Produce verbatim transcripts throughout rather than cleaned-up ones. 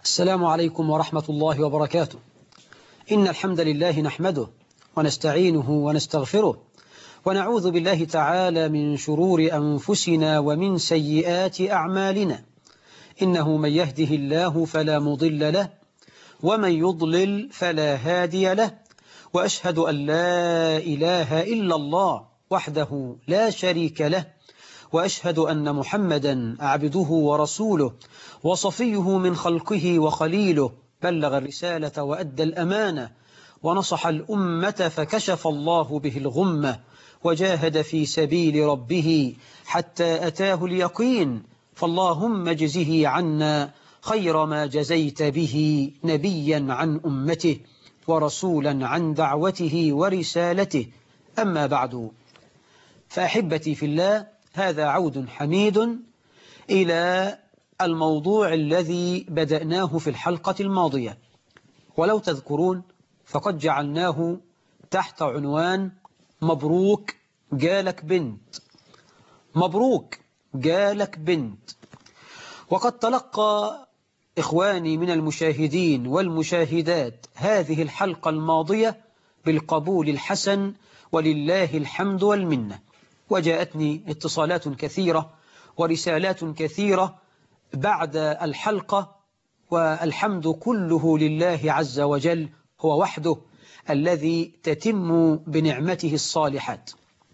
السلام عليكم ورحمة الله وبركاته. إن الحمد لله نحمده ونستعينه ونستغفره ونعوذ بالله تعالى من شرور أنفسنا ومن سيئات أعمالنا. إنه من يهده الله فلا مضل له ومن يضلل فلا هادي له، وأشهد أن لا إله إلا الله وحده لا شريك له، وأشهد أن محمدا عبده ورسوله وصفيه من خلقه وخليله، بلغ الرسالة وأدى الأمانة ونصح الأمة فكشف الله به الغمة، وجاهد في سبيل ربه حتى أتاه اليقين. فاللهم اجزه عنا خير ما جزيت به نبيا عن أمته ورسولا عن دعوته ورسالته. أما بعد، فأحبتي في الله، هذا عود حميد إلى الموضوع الذي بدأناه في الحلقة الماضية، ولو تذكرون فقد جعلناه تحت عنوان مبروك جالك بنت. مبروك جالك بنت. وقد تلقى إخواني من المشاهدين والمشاهدات هذه الحلقة الماضية بالقبول الحسن ولله الحمد والمنة، وجاءتني اتصالات كثيرة ورسالات كثيرة بعد الحلقة، والحمد كله لله عز وجل، هو وحده الذي تتم بنعمته الصالحات.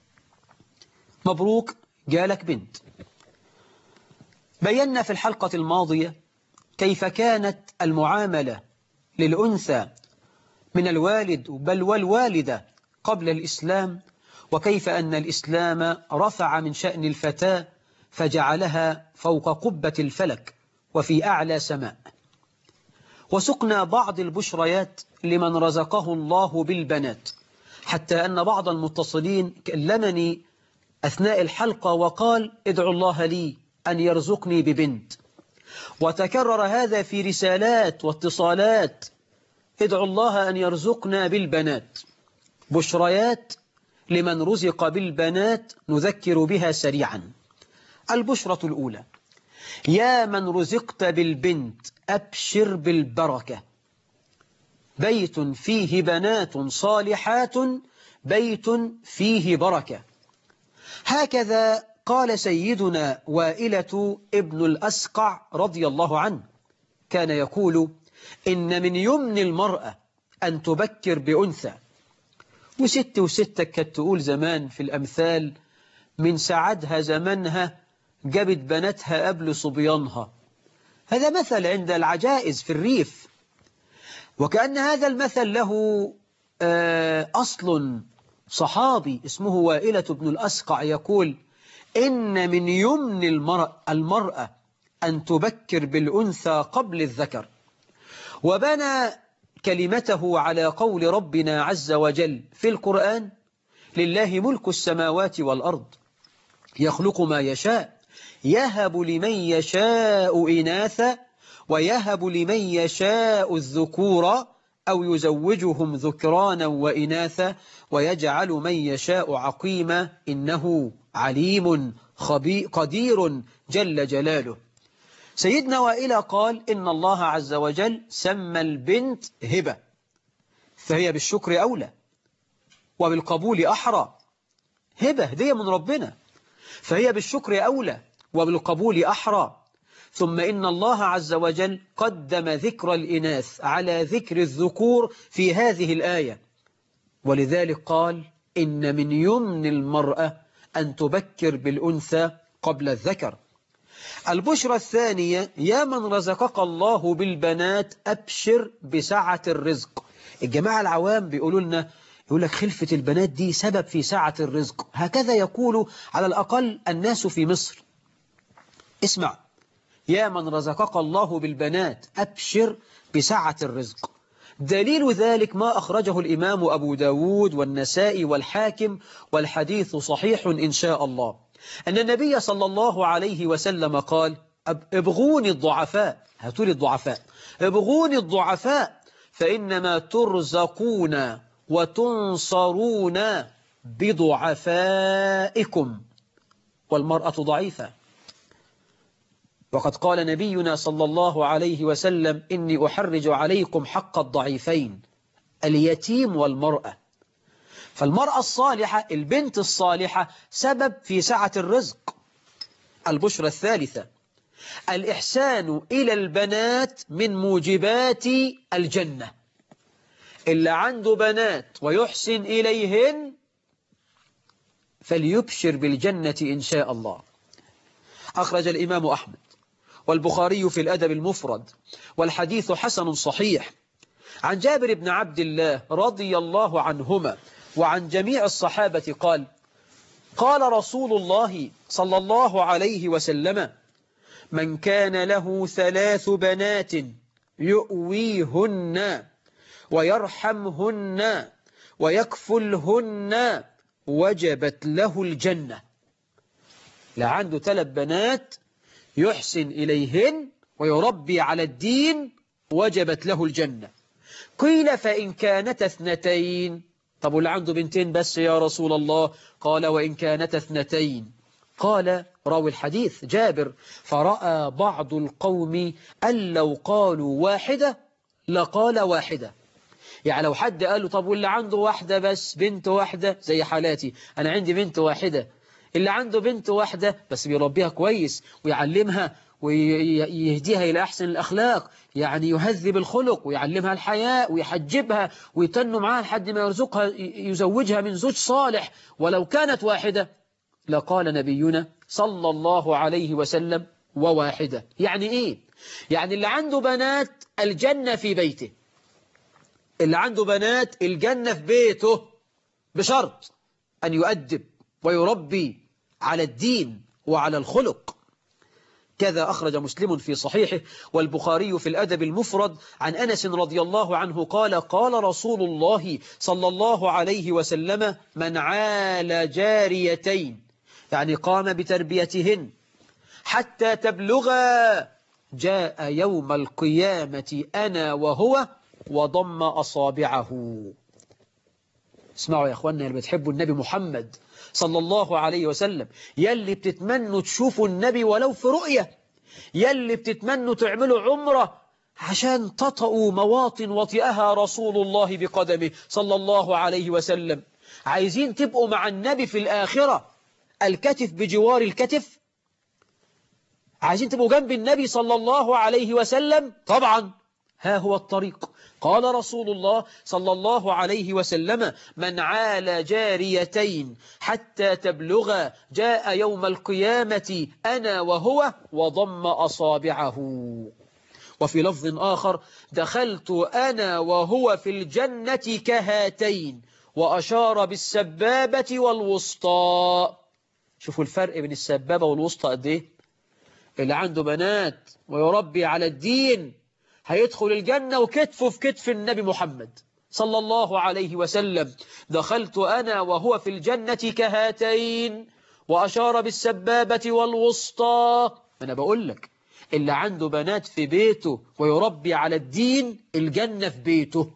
مبروك جالك بنت. بينا في الحلقة الماضية كيف كانت المعاملة للأنثى من الوالد بل والوالدة قبل الإسلام، وكيف أن الإسلام رفع من شأن الفتاة فجعلها فوق قبة الفلك وفي أعلى سماء. وسقنا بعض البشريات لمن رزقه الله بالبنات، حتى أن بعض المتصلين كلمني أثناء الحلقة وقال: ادعو الله لي أن يرزقني ببنت. وتكرر هذا في رسالات واتصالات: ادعو الله أن يرزقنا بالبنات. بشريات لمن رزق بالبنات نذكر بها سريعا. البشرة الأولى: يا من رزقت بالبنت أبشر بالبركة. بيت فيه بنات صالحات بيت فيه بركة. هكذا قال سيدنا وائلة ابن الأسقع رضي الله عنه، كان يقول: إن من يمن المرأة أن تبكر بأنثى. وست وستك كانت تقول زمان في الأمثال: من سعدها زمنها جابت بناتها قبل صبيانها. هذا مثل عند العجائز في الريف، وكأن هذا المثل له أصل صحابي اسمه وائلة بن الأسقع، يقول: إن من يمن المرأة, المرأة أن تبكر بالأنثى قبل الذكر. وبنى كلمته على قول ربنا عز وجل في القرآن: لله ملك السماوات والأرض يخلق ما يشاء يهب لمن يشاء إناثا ويهب لمن يشاء الذكور أو يزوجهم ذكرانا وإناثا ويجعل من يشاء عقيما إنه عليم خبير قدير جل جلاله. سيدنا وائلة قال: إن الله عز وجل سمى البنت هبة، فهي بالشكر أولى وبالقبول أحرى. هبة هدية من ربنا، فهي بالشكر أولى وبالقبول أحرى. ثم إن الله عز وجل قدم ذكر الإناث على ذكر الذكور في هذه الآية، ولذلك قال: إن من يمن المرأة أن تبكر بالأنثى قبل الذكر. البشرى الثانية: يا من رزقك الله بالبنات أبشر بسعة الرزق. الجماعة العوام بيقولوا لنا، يقول لك خلفة البنات دي سبب في سعة الرزق. هكذا يقول على الأقل الناس في مصر. اسمع: يا من رزقك الله بالبنات أبشر بسعة الرزق. دليل ذلك ما أخرجه الإمام أبو داود والنسائي والحاكم، والحديث صحيح إن شاء الله، أن النبي صلى الله عليه وسلم قال: ابغوني الضعفاء، هاتوا الضعفاء، ابغوني الضعفاء فإنما ترزقون وتنصرون بضعفائكم. والمرأة ضعيفة. وقد قال نبينا صلى الله عليه وسلم إني أحرج عليكم حق الضعيفين اليتيم والمرأة. فالمرأة الصالحة البنت الصالحة سبب في سعة الرزق. البشرى الثالثة الإحسان إلى البنات من موجبات الجنة. اللي عنده بنات ويحسن إليهن فليبشر بالجنة إن شاء الله. أخرج الإمام أحمد والبخاري في الأدب المفرد والحديث حسن صحيح عن جابر بن عبد الله رضي الله عنهما وعن جميع الصحابة قال قال رسول الله صلى الله عليه وسلم من كان له ثلاث بنات يؤويهن ويرحمهن ويكفلهن وجبت له الجنة. لا عنده ثلاث بنات يحسن إليهن ويربي على الدين وجبت له الجنة. قيل فإن كانت اثنتين، طب واللي عنده بنتين بس يا رسول الله؟ قال وإن كانت اثنتين. قال راوي الحديث جابر فرأى بعض القوم أن لو قالوا واحدة لقال واحدة. يعني لو حد قال له طب واللي عنده واحدة بس بنت واحدة زي حالاتي أنا عندي بنت واحدة، اللي عنده بنت واحدة بس بيربيها كويس ويعلمها ويهديها إلى أحسن الأخلاق، يعني يهذب الخلق ويعلمها الحياء ويحجبها ويتنوا معها لحد ما يرزقها يزوجها من زوج صالح ولو كانت واحدة لقال نبينا صلى الله عليه وسلم وواحدة. يعني إيه؟ يعني اللي عنده بنات الجنة في بيته، اللي عنده بنات الجنة في بيته بشرط أن يؤدب ويربي على الدين وعلى الخلق. كذا أخرج مسلم في صحيحه والبخاري في الأدب المفرد عن أنس رضي الله عنه قال قال رسول الله صلى الله عليه وسلم من عال جاريتين، يعني قام بتربيتهن حتى تبلغا جاء يوم القيامة أنا وهو وضم أصابعه. اسمعوا يا أخوانا اللي بتحبوا النبي محمد صلى الله عليه وسلم، يلي بتتمنوا تشوفوا النبي ولو في رؤية، يلي بتتمنوا تعملوا عمرة عشان تطأوا مواطن وطئها رسول الله بقدمه صلى الله عليه وسلم، عايزين تبقوا مع النبي في الآخرة الكتف بجوار الكتف، عايزين تبقوا جنب النبي صلى الله عليه وسلم. طبعا ها هو الطريق. قال رسول الله صلى الله عليه وسلم من عال جاريتين حتى تبلغا جاء يوم القيامة أنا وهو وضم أصابعه. وفي لفظ آخر دخلت أنا وهو في الجنة كهاتين وأشار بالسبابة والوسطى. شوفوا الفرق بين السبابة والوسطى قد إيه؟ اللي عنده بنات ويربي على الدين هيدخل الجنة وكتفه في كتف النبي محمد صلى الله عليه وسلم. دخلت أنا وهو في الجنة كهاتين وأشار بالسبابة والوسطى. أنا بقول لك اللي عنده بنات في بيته ويربي على الدين الجنة في بيته.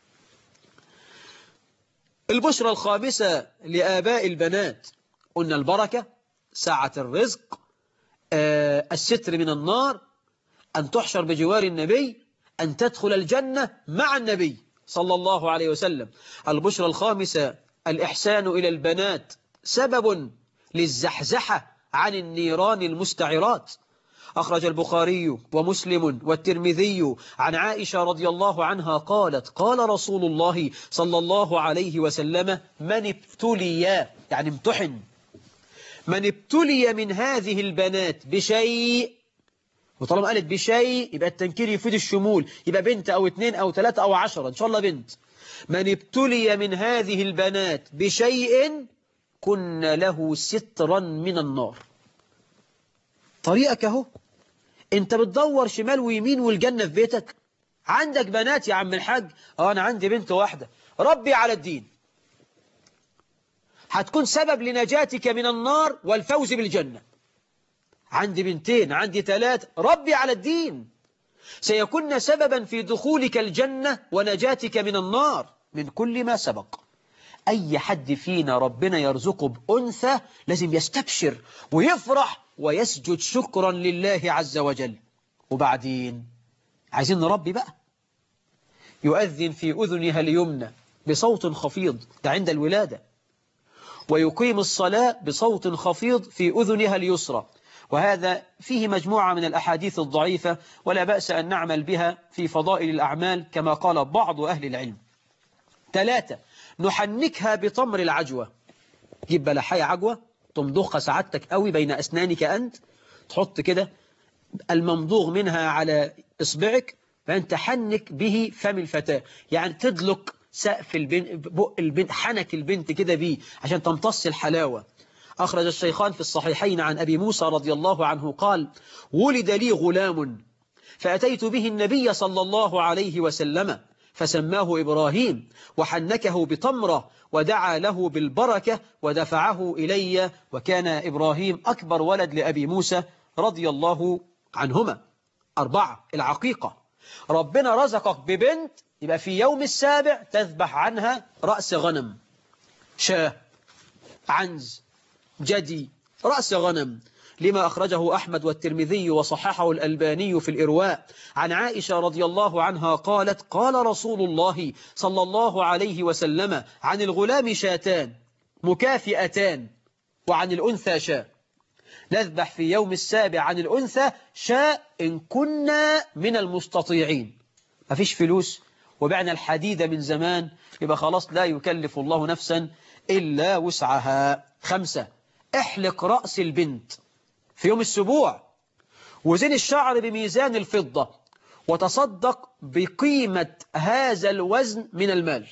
البشرى الخامسة لآباء البنات قلنا البركة، سعة الرزق، آه الستر من النار، أن تحشر بجوار النبي، أن تدخل الجنة مع النبي صلى الله عليه وسلم. البشرى الخامسة الإحسان إلى البنات سبب للزحزحة عن النيران المستعرات. أخرج البخاري ومسلم والترمذي عن عائشة رضي الله عنها قالت قال رسول الله صلى الله عليه وسلم من ابتلي يعني امتحن من ابتلي من هذه البنات بشيء، وطالما قالت بشيء يبقى التنكير يفيد الشمول، يبقى بنت أو اتنين أو تلاتة أو عشرة إن شاء الله بنت. من ابتلي من هذه البنات بشيء كن له سترا من النار. طريقك اهو، انت بتدور شمال ويمين والجنة في بيتك. عندك بنات يا عم الحاج، اه انا عندي بنت واحدة، ربي على الدين، هتكون سبب لنجاتك من النار والفوز بالجنة. عندي بنتين، عندي ثلاثة، ربي على الدين، سيكون سببا في دخولك الجنة ونجاتك من النار من كل ما سبق. أي حد فينا ربنا يرزقه بأنثى لازم يستبشر ويفرح ويسجد شكرا لله عز وجل. وبعدين عايزين نربي بقى. يؤذن في أذنها اليمنى بصوت خفيض، ده عند الولادة، ويقيم الصلاة بصوت خفيض في أذنها اليسرى. وهذا فيه مجموعة من الأحاديث الضعيفة، ولا بأس أن نعمل بها في فضائل الأعمال كما قال بعض أهل العلم. ثلاثة، نحنكها بتمر العجوة. جيب بلحية عجوة تمضخها سعادتك قوي بين أسنانك أنت، تحط كده الممضوغ منها على إصبعك، فأنت تحنك به فم الفتاة، يعني تدلق سقف البنت، بق البنت، حنك البنت كده بيه عشان تمتص الحلاوة. أخرج الشيخان في الصحيحين عن أبي موسى رضي الله عنه قال: ولد لي غلام فأتيت به النبي صلى الله عليه وسلم فسماه إبراهيم وحنكه بتمرة ودعا له بالبركة ودفعه إلي، وكان إبراهيم أكبر ولد لأبي موسى رضي الله عنهما. أربعة، العقيقة. ربنا رزقك ببنت، يبقى في يوم السابع تذبح عنها رأس غنم، شاه، عنز، جدي، رأس غنم، لما أخرجه أحمد والترمذي وصححه الألباني في الإرواء عن عائشة رضي الله عنها قالت: قال رسول الله صلى الله عليه وسلم عن الغلام شاتان مكافئتان وعن الأنثى شاة، نذبح في يوم السابع عن الأنثى شاة إن كنا من المستطيعين. مفيش فلوس وبعنا الحديد من زمان، يبقى خلاص لا يكلف الله نفسا إلا وسعها. خمسة، احلق رأس البنت في يوم السبوع، وزن الشعر بميزان الفضة، وتصدق بقيمة هذا الوزن من المال.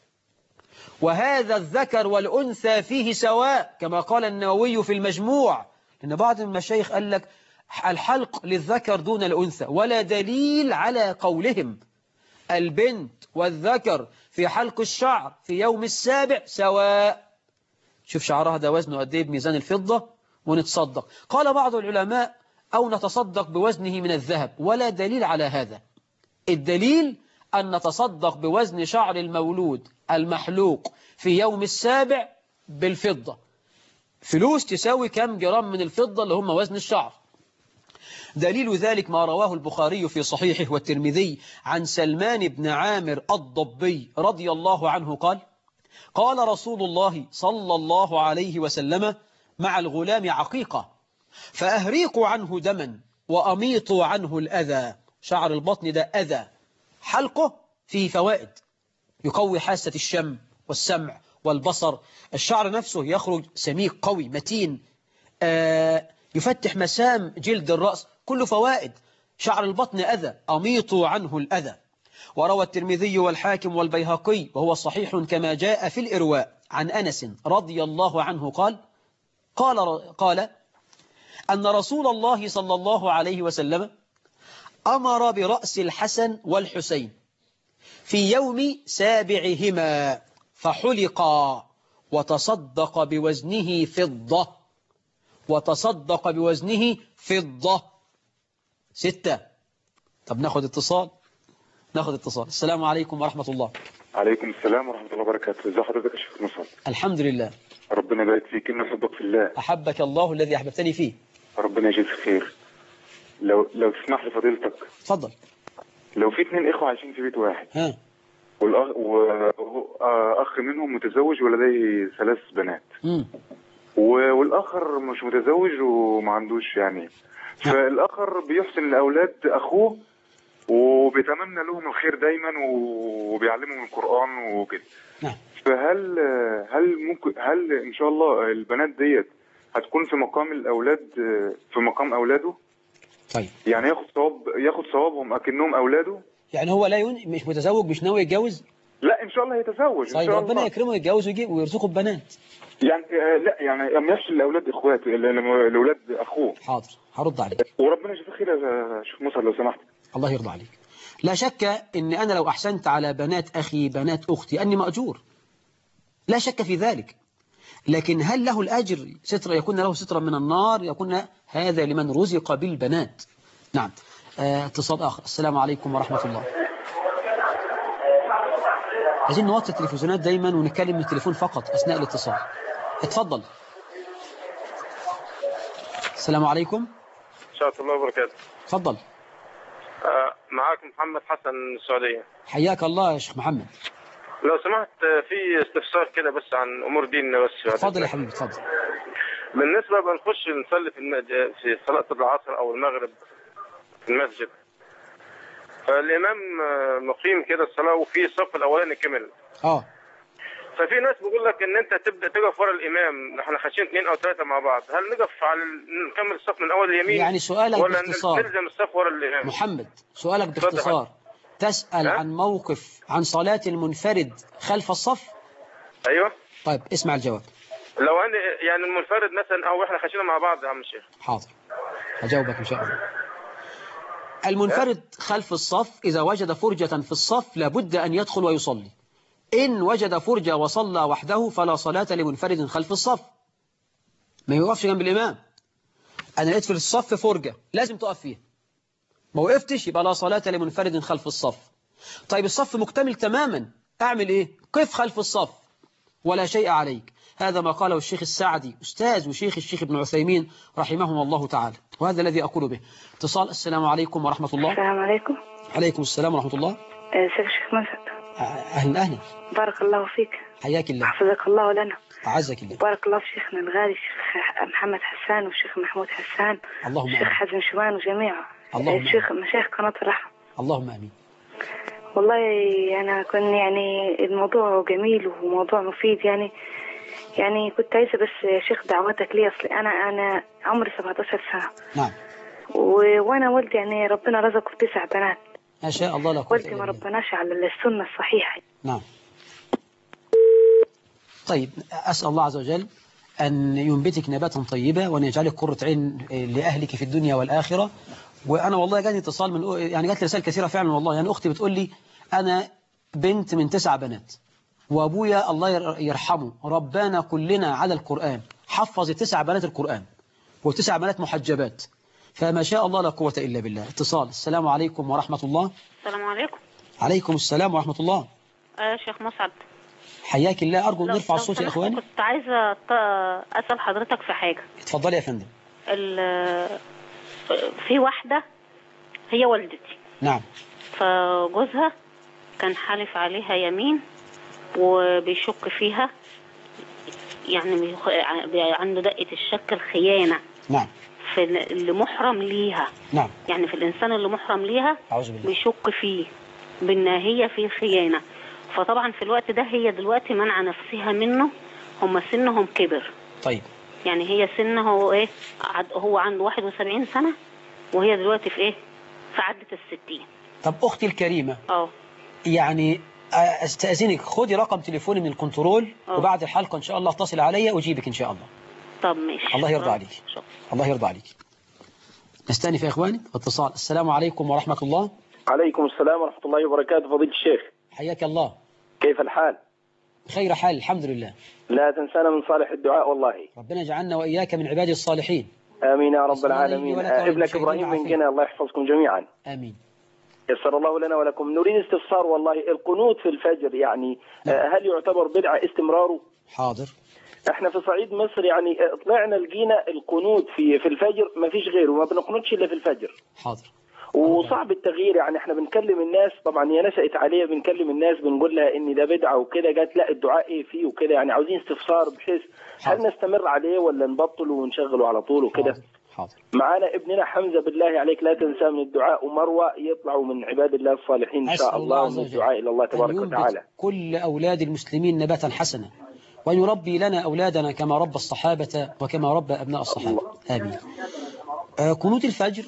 وهذا الذكر والأنثى فيه سواء كما قال النووي في المجموع، لأن بعض المشايخ قال لك الحلق للذكر دون الأنثى، ولا دليل على قولهم. البنت والذكر في حلق الشعر في يوم السابع سواء. شوف شعرها ده وزنه قد ايه بميزان الفضة ونتصدق. قال بعض العلماء: أو نتصدق بوزنه من الذهب، ولا دليل على هذا. الدليل أن نتصدق بوزن شعر المولود المحلوق في يوم السابع بالفضة. فلوس تساوي كم جرام من الفضة اللي هم وزن الشعر. دليل ذلك ما رواه البخاري في صحيحه والترمذي عن سلمان بن عامر الضبي رضي الله عنه قال: قال رسول الله صلى الله عليه وسلم: مع الغلام عقيقة، فأهريقوا عنه دما وأميطوا عنه الأذى. شعر البطن ده أذى، حلقه فيه فوائد، يقوي حاسة الشم والسمع والبصر. الشعر نفسه يخرج سميك قوي متين، آه يفتح مسام جلد الرأس، كله فوائد. شعر البطن أذى، أميطوا عنه الأذى. وروى الترمذي والحاكم والبيهقي وهو صحيح كما جاء في الإرواء عن أنس رضي الله عنه قال قال قال أن رسول الله صلى الله عليه وسلم أمر برأس الحسن والحسين في يوم سابعهما فحلقا، وتصدق بوزنه فضة وتصدق بوزنه فضة. ستة. طب ناخد اتصال ناخد اتصال السلام عليكم ورحمة الله. عليكم السلام ورحمة الله وبركاته. ازي حضرتك يا شيخ مصعب؟ الحمد لله. ربنا يبارك فيك، إني أحبك في الله. أحبك الله الذي أحببتني فيه. ربنا يجزيك خير. لو لو تسمح لي فضيلتك. اتفضل. لو في اثنين إخوة عايشين في بيت واحد، ها، والأخ وأخ منهم متزوج ولديه ثلاث بنات، امم والآخر مش متزوج وما عندوش يعني، فالآخر بيحسن لأولاد أخوه وبيتمنى لهم الخير دايما وبيعلمهم القرآن وكده. نعم. فهل هل ممكن هل إن شاء الله البنات ديت هتكون في مقام الأولاد، في مقام أولاده؟ طيب. يعني ياخد ثواب ياخد ثوابهم أكنهم أولاده؟ يعني هو لا يون... مش متزوج، مش ناوي يتجوز؟ لا إن شاء الله يتزوج. طيب إن شاء ربنا الله. يكرمه يتجوز ويجيب ويرزقه ببنات. يعني لا يعني لما يحصل لأولاد إخواته لأولاد أخوه. حاضر هرد عليك. وربنا يجزاك خير يا شيخ مصعب لو سمحت. الله يرضى عليك. لا شك إن أنا لو أحسنت على بنات أخي بنات أختي أني مأجور، لا شك في ذلك. لكن هل له الأجر ستر يكون له سترا من النار؟ يكون هذا لمن رزق بالبنات. نعم. اتصال آخر. السلام عليكم ورحمة الله. عايزين نوطي التلفزيونات دايما ونتكلم من التليفون فقط أثناء الاتصال. اتفضل. السلام عليكم. ورحمة الله وبركاته. اتفضل. آه معاك محمد حسن من السعودية. حياك الله يا شيخ محمد. لو سمحت في استفسار كده بس عن أمور ديننا بس. اتفضل يا حبيبي اتفضل. بالنسبة بنخش نصلي في المج... في صلاة العصر أو المغرب في المسجد، فالإمام مقيم كده الصلاة وفي الصف الأولاني كمل. اه ففي ناس بيقول لك ان انت تبدا تقف ورا الامام، احنا خاشين اثنين او ثلاثه مع بعض، هل نقف على ال... نكمل الصف من اول اليمين يعني سؤالك ولا باختصار نلزم الصف ورا الامام؟ محمد سؤالك باختصار تسأل ها؟ عن موقف عن صلاة المنفرد خلف الصف؟ ايوه. طيب اسمع الجواب. لو انا يعني المنفرد مثلا او احنا خاشين مع بعض يا عم الشيخ. حاضر هجاوبك ان شاء الله. المنفرد خلف الصف إذا وجد فرجة في الصف لابد أن يدخل ويصلي. إن وجد فرجة وصلى وحده فلا صلاة لمنفرد خلف الصف، ما يوقفش جنب الإمام. أنا لقيت في الصف فرجة لازم تقف فيها، ما وقفتش يبقى لا صلاة لمنفرد خلف الصف. طيب الصف مكتمل تماما، أعمل إيه؟ قف خلف الصف ولا شيء عليك. هذا ما قاله الشيخ السعدي أستاذ وشيخ الشيخ ابن عثيمين رحمهم الله تعالى، وهذا الذي أقول به. اتصال. السلام عليكم ورحمة الله. السلام عليكم. عليكم السلام ورحمة الله. شيخ الشيخ مسعد. أهلا أهلا. بارك الله فيك. حياك الله. حفظك الله ولنا. أعزك الله. بارك الله في شيخنا الغالي الشيخ محمد حسان والشيخ محمود حسان. اللهم الشيخ حزم شوان وجميعه. اللهم الشيخ مشايخ قناة الرحمة. اللهم آمين. والله أنا كنت يعني الموضوع جميل وموضوع مفيد يعني يعني كنت عايزة بس يا شيخ دعوتك لي. أصلي أنا أنا عمري سبعة عشر سنة. نعم. و... وأنا ولدي يعني ربنا رزقه بتسع بنات. ما شاء الله. لا قوة ولدي ما ربناش على السنة الصحيحة. نعم. طيب أسأل الله عز وجل أن ينبتك نباتا طيبة وأن يجعلك قرة عين لأهلك في الدنيا والآخرة. وأنا والله جاني اتصال من يعني جات لي رسائل كثيرة فعلا والله. يعني أختي بتقول لي أنا بنت من تسع بنات وأبويا الله يرحمه ربنا كلنا على القرآن، حفظ تسع بنات القرآن وتسع بنات محجبات، فما شاء الله لا قوة إلا بالله. اتصال. السلام عليكم ورحمة الله. السلام عليكم. عليكم السلام ورحمة الله. آه شيخ مسعد. حياك الله. أرجو نرفع الصوت يا إخواني. كنت عايزة أسأل حضرتك في حاجة. اتفضلي يا فندم. في واحدة هي والدتي. نعم. فجوزها كان حالف عليها يمين وبيشك فيها، يعني عنده دقة الشك الخيانة. نعم. في اللي محرم ليها. نعم. يعني في الإنسان اللي محرم ليها أعوذ بالله. بيشك فيه بأن هي في خيانة. فطبعا في الوقت ده هي دلوقتي منع نفسها منه، هم سنهم كبر. طيب. يعني هي سنه هو ايه، هو عنده واحد وسبعين سنة وهي دلوقتي في ايه، في عدة الستين. طب أختي الكريمة. اه يعني استأذنك خدي رقم تليفوني من الكنترول أوه. وبعد الحلقة إن شاء الله اتصل عليا وأجيبك إن شاء الله. طب ماشي. الله يرضى عليك. شكرا. الله يرضى عليك. نستأنف يا إخواني اتصال. السلام عليكم ورحمة الله. عليكم السلام ورحمة الله وبركاته. فضيلة الشيخ حياك الله. كيف الحال؟ خير حال الحمد لله. لا تنسانا من صالح الدعاء والله. ربنا يجعلنا وإياك من عباده الصالحين. آمين يا رب العالمين. ابنك إبراهيم من جنة الله يحفظكم جميعا. آمين. يسر الله لنا ولكم. نريد استفسار والله. القنوت في الفجر يعني نعم. هل يعتبر بدعة استمراره؟ حاضر. احنا في صعيد مصر يعني طلعنا لقينا القنوت في في الفجر ما فيش غيره، ما بنقنطش الا في الفجر. حاضر. وصعب التغيير. يعني احنا بنكلم الناس، طبعا هي نشأت عليه، بنكلم الناس بنقول لها ان ده بدعه وكده، جات لا الدعاء ايه فيه وكده. يعني عاوزين استفسار بحيث هل نستمر عليه ولا نبطله ونشغله على طول وكده. حاضر. معانا ابننا حمزه بالله عليك لا تنسى من الدعاء، ومروه يطلعوا من عباد الله الصالحين ان شاء الله، من الدعاء الى الله تبارك وتعالى. كل اولاد المسلمين نباتا حسنا، وأن يربي لنا أولادنا كما ربى الصحابة وكما ربى أبناء الصحابة. آمين. آه قنوت الفجر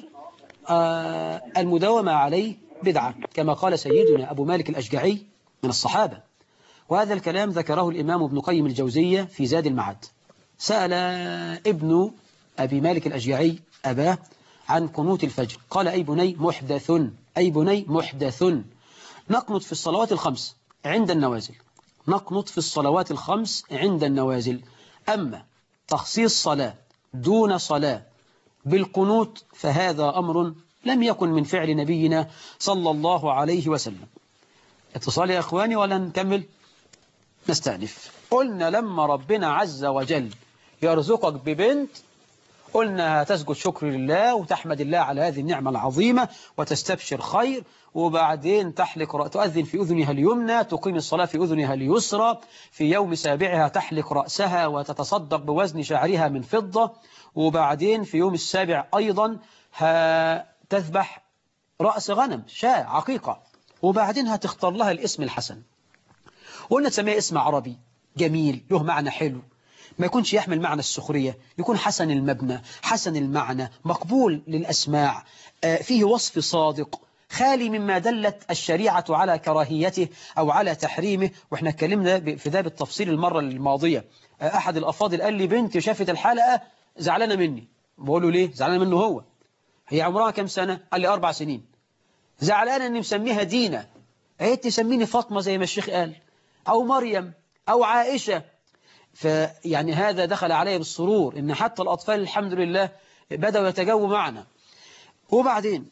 آه المداومة عليه بدعة كما قال سيدنا أبو مالك الأشجعي من الصحابة، وهذا الكلام ذكره الإمام ابن قيم الجوزية في زاد المعاد. سأل ابن أبي مالك الأشجعي أباه عن قنوت الفجر، قال أي بني محدث، أي بني محدث. نقنط في الصلوات الخمس عند النوازل، نقنط في الصلوات الخمس عند النوازل. أما تخصيص صلاة دون صلاة بالقنوت فهذا أمر لم يكن من فعل نبينا صلى الله عليه وسلم. اتصال يا أخواني ولا نكمل؟ نستأنف. قلنا لما ربنا عز وجل يرزقك ببنت قلنا تسجد شكر لله وتحمد الله على هذه النعمة العظيمة وتستبشر خير، وبعدين تحلق تؤذن في أذنها اليمنى، تقيم الصلاة في أذنها اليسرى، في يوم سابعها تحلق رأسها وتتصدق بوزن شعرها من فضة، وبعدين في يوم السابع أيضا تذبح رأس غنم شاة عقيقة، وبعدين هتختار لها الاسم الحسن. قلنا تسميه اسم عربي جميل له معنى حلو، ما يكونش يحمل معنى السخرية، يكون حسن المبنى حسن المعنى مقبول للأسماع، فيه وصف صادق خالي مما دلت الشريعة على كراهيته أو على تحريمه. وإحنا اتكلمنا في ذا بالتفصيل المرة الماضية. أحد الأفاضل قال لي بنتي شافت الحلقة زعلانة مني. بقول له ليه؟ زعلانة منه هو. هي عمرها كم سنة؟ قال لي أربع سنين. زعلانة أني مسميها دينا. قالت تسميني فاطمة زي ما الشيخ قال، أو مريم أو عائشة. فيعني هذا دخل عليه بالسرور إن حتى الأطفال الحمد لله بدأوا يتجاوبوا معنا. وبعدين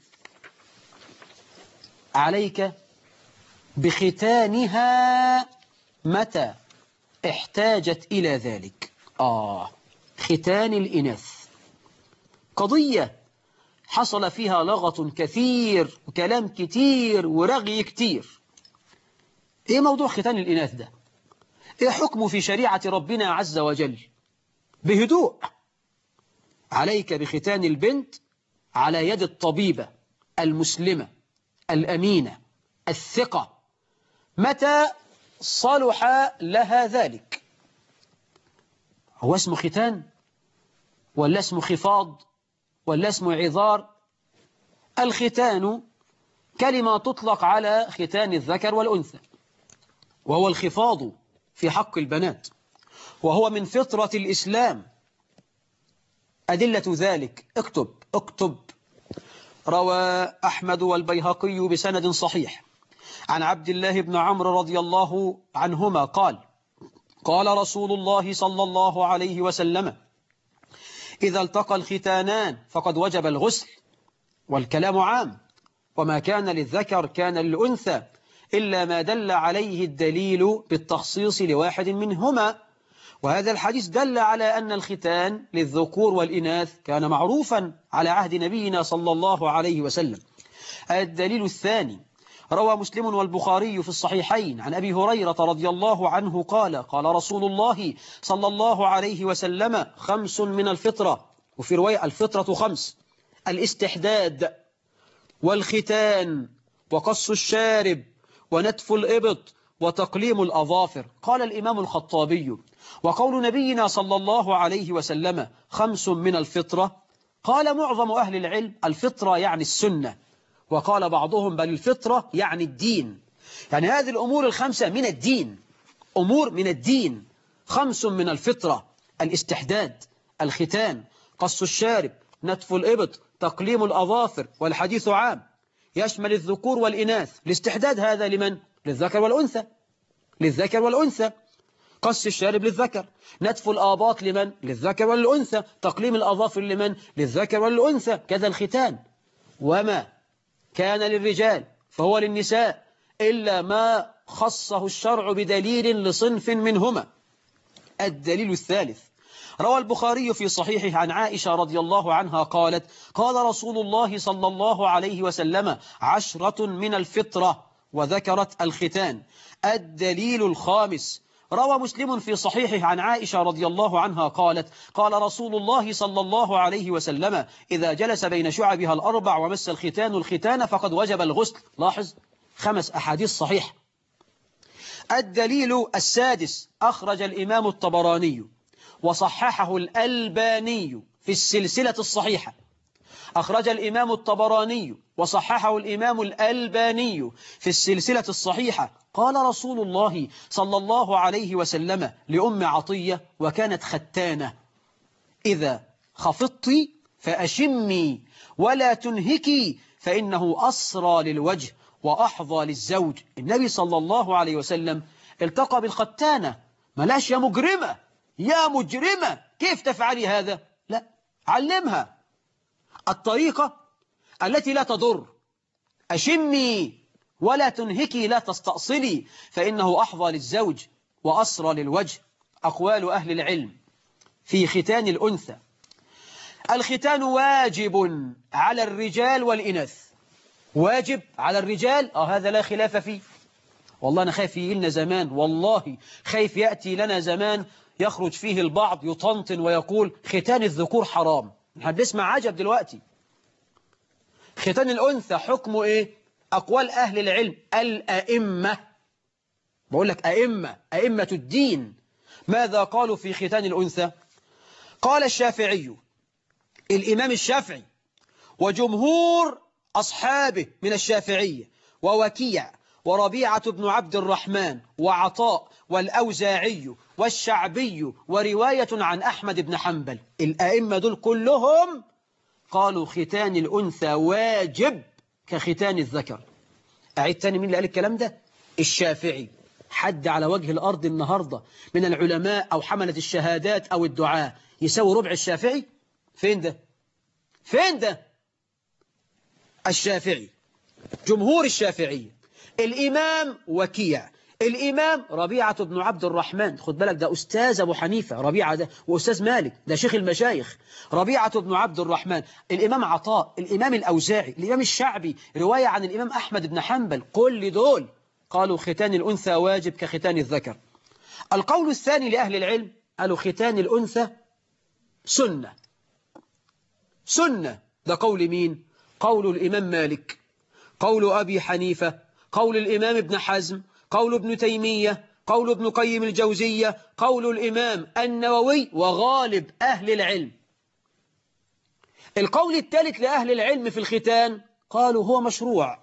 عليك بختانها متى احتاجت إلى ذلك. آه ختان الإناث قضية حصل فيها لغط كثير وكلام كتير ورغي كتير. إيه موضوع ختان الإناث ده؟ إيه حكمه في شريعة ربنا عز وجل؟ بهدوء. عليك بختان البنت على يد الطبيبة المسلمة الأمينة الثقة متى صلح لها ذلك. هو اسمه ختان ولا اسمه خفاض ولا اسمه عذار؟ الختان كلمة تطلق على ختان الذكر والأنثى، وهو الخفاض في حق البنات، وهو من فطرة الإسلام. أدلة ذلك اكتب اكتب روى أحمد والبيهقي بسند صحيح عن عبد الله بن عمرو رضي الله عنهما قال قال رسول الله صلى الله عليه وسلم إذا التقى الختانان فقد وجب الغسل. والكلام عام، وما كان للذكر كان للأنثى إلا ما دل عليه الدليل بالتخصيص لواحد منهما. وهذا الحديث دل على أن الختان للذكور والإناث كان معروفا على عهد نبينا صلى الله عليه وسلم. الدليل الثاني روى مسلم والبخاري في الصحيحين عن أبي هريرة رضي الله عنه قال قال رسول الله صلى الله عليه وسلم خمس من الفطرة، وفي رواية الفطرة خمس: الاستحداد والختان وقص الشارب ونتف الإبط وتقليم الأظافر. قال الإمام الخطابي وقول نبينا صلى الله عليه وسلم خمس من الفطرة، قال معظم أهل العلم الفطرة يعني السنة، وقال بعضهم بل الفطرة يعني الدين، يعني هذه الأمور الخمسة من الدين، أمور من الدين. خمس من الفطرة: الاستحداد، الختان، قص الشارب، نتف الإبط، تقليم الأظافر. والحديث عام يشمل الذكور والإناث. الاستحداد هذا لمن؟ للذكر والأنثى، للذكر والأنثى. قص الشارب للذكر، نتف الآباط لمن؟ للذكر والأنثى، تقليم الأظافر لمن؟ للذكر والأنثى. كذا الختان. وما كان للرجال فهو للنساء إلا ما خصه الشرع بدليل لصنف منهما. الدليل الثالث روى البخاري في صحيحه عن عائشة رضي الله عنها قالت قال رسول الله صلى الله عليه وسلم عشرة من الفطرة، وذكرت الختان. الدليل الخامس روى مسلم في صحيحه عن عائشة رضي الله عنها قالت قال رسول الله صلى الله عليه وسلم إذا جلس بين شعبها الأربع ومس الختان الختان فقد وجب الغسل. لاحظ خمس أحاديث صحيح. الدليل السادس أخرج الإمام الطبراني وصححه الألباني في السلسلة الصحيحة. أخرج الإمام الطبراني وصححه الإمام الألباني في السلسلة الصحيحة قال رسول الله صلى الله عليه وسلم لأم عطية وكانت ختانة إذا خفضت فأشمي ولا تنهكي فإنه أسرى للوجه وأحظى للزوج. النبي صلى الله عليه وسلم التقى بالختانة. ملاش يا مجرمة يا مجرمة كيف تفعلي هذا؟ لا، علمها الطريقة التي لا تضر. أشمي ولا تنهكي لا تستأصلي فإنه أحظى للزوج وأسرى للوجه. أقوال أهل العلم في ختان الأنثى. الختان واجب على الرجال والإناث. واجب على الرجال، آه هذا لا خلاف فيه. والله أنا خايف يجي لنا زمان، والله خايف يأتي لنا زمان يخرج فيه البعض يطنطن ويقول ختان الذكور حرام. هنسمع عجب دلوقتي. ختان الأنثى حكمه إيه؟ أقوال أهل العلم الأئمة، بقول لك أئمة، أئمة الدين، ماذا قالوا في ختان الأنثى؟ قال الشافعي، الإمام الشافعي وجمهور أصحابه من الشافعية ووكيع وربيعة بن عبد الرحمن وعطاء والأوزاعي والشعبي ورواية عن أحمد بن حنبل، الأئمة دول كلهم قالوا ختان الأنثى واجب كختان الذكر. أعيد تاني، مين اللي قال الكلام ده؟ الشافعي. حد على وجه الأرض النهاردة من العلماء أو حملة الشهادات أو الدعاء يساوي ربع الشافعي؟ فين ده؟ فين ده؟ الشافعي، جمهور الشافعية، الإمام وكيع، الإمام ربيعة بن عبد الرحمن، خد بالك ده أستاذ أبو حنيفة، ربيعة ده وأستاذ مالك، ده شيخ المشايخ، ربيعة بن عبد الرحمن، الإمام عطاء، الإمام الأوزاعي، الإمام الشعبي، رواية عن الإمام أحمد بن حنبل، كل دول قالوا ختان الأنثى واجب كختان الذكر. القول الثاني لأهل العلم قالوا ختان الأنثى سنة. سنة، ده قول مين؟ قول الإمام مالك، قول أبي حنيفة، قول الإمام ابن حزم، قول ابن تيمية، قول ابن قيم الجوزية، قول الإمام النووي وغالب أهل العلم. القول الثالث لأهل العلم في الختان قالوا هو مشروع،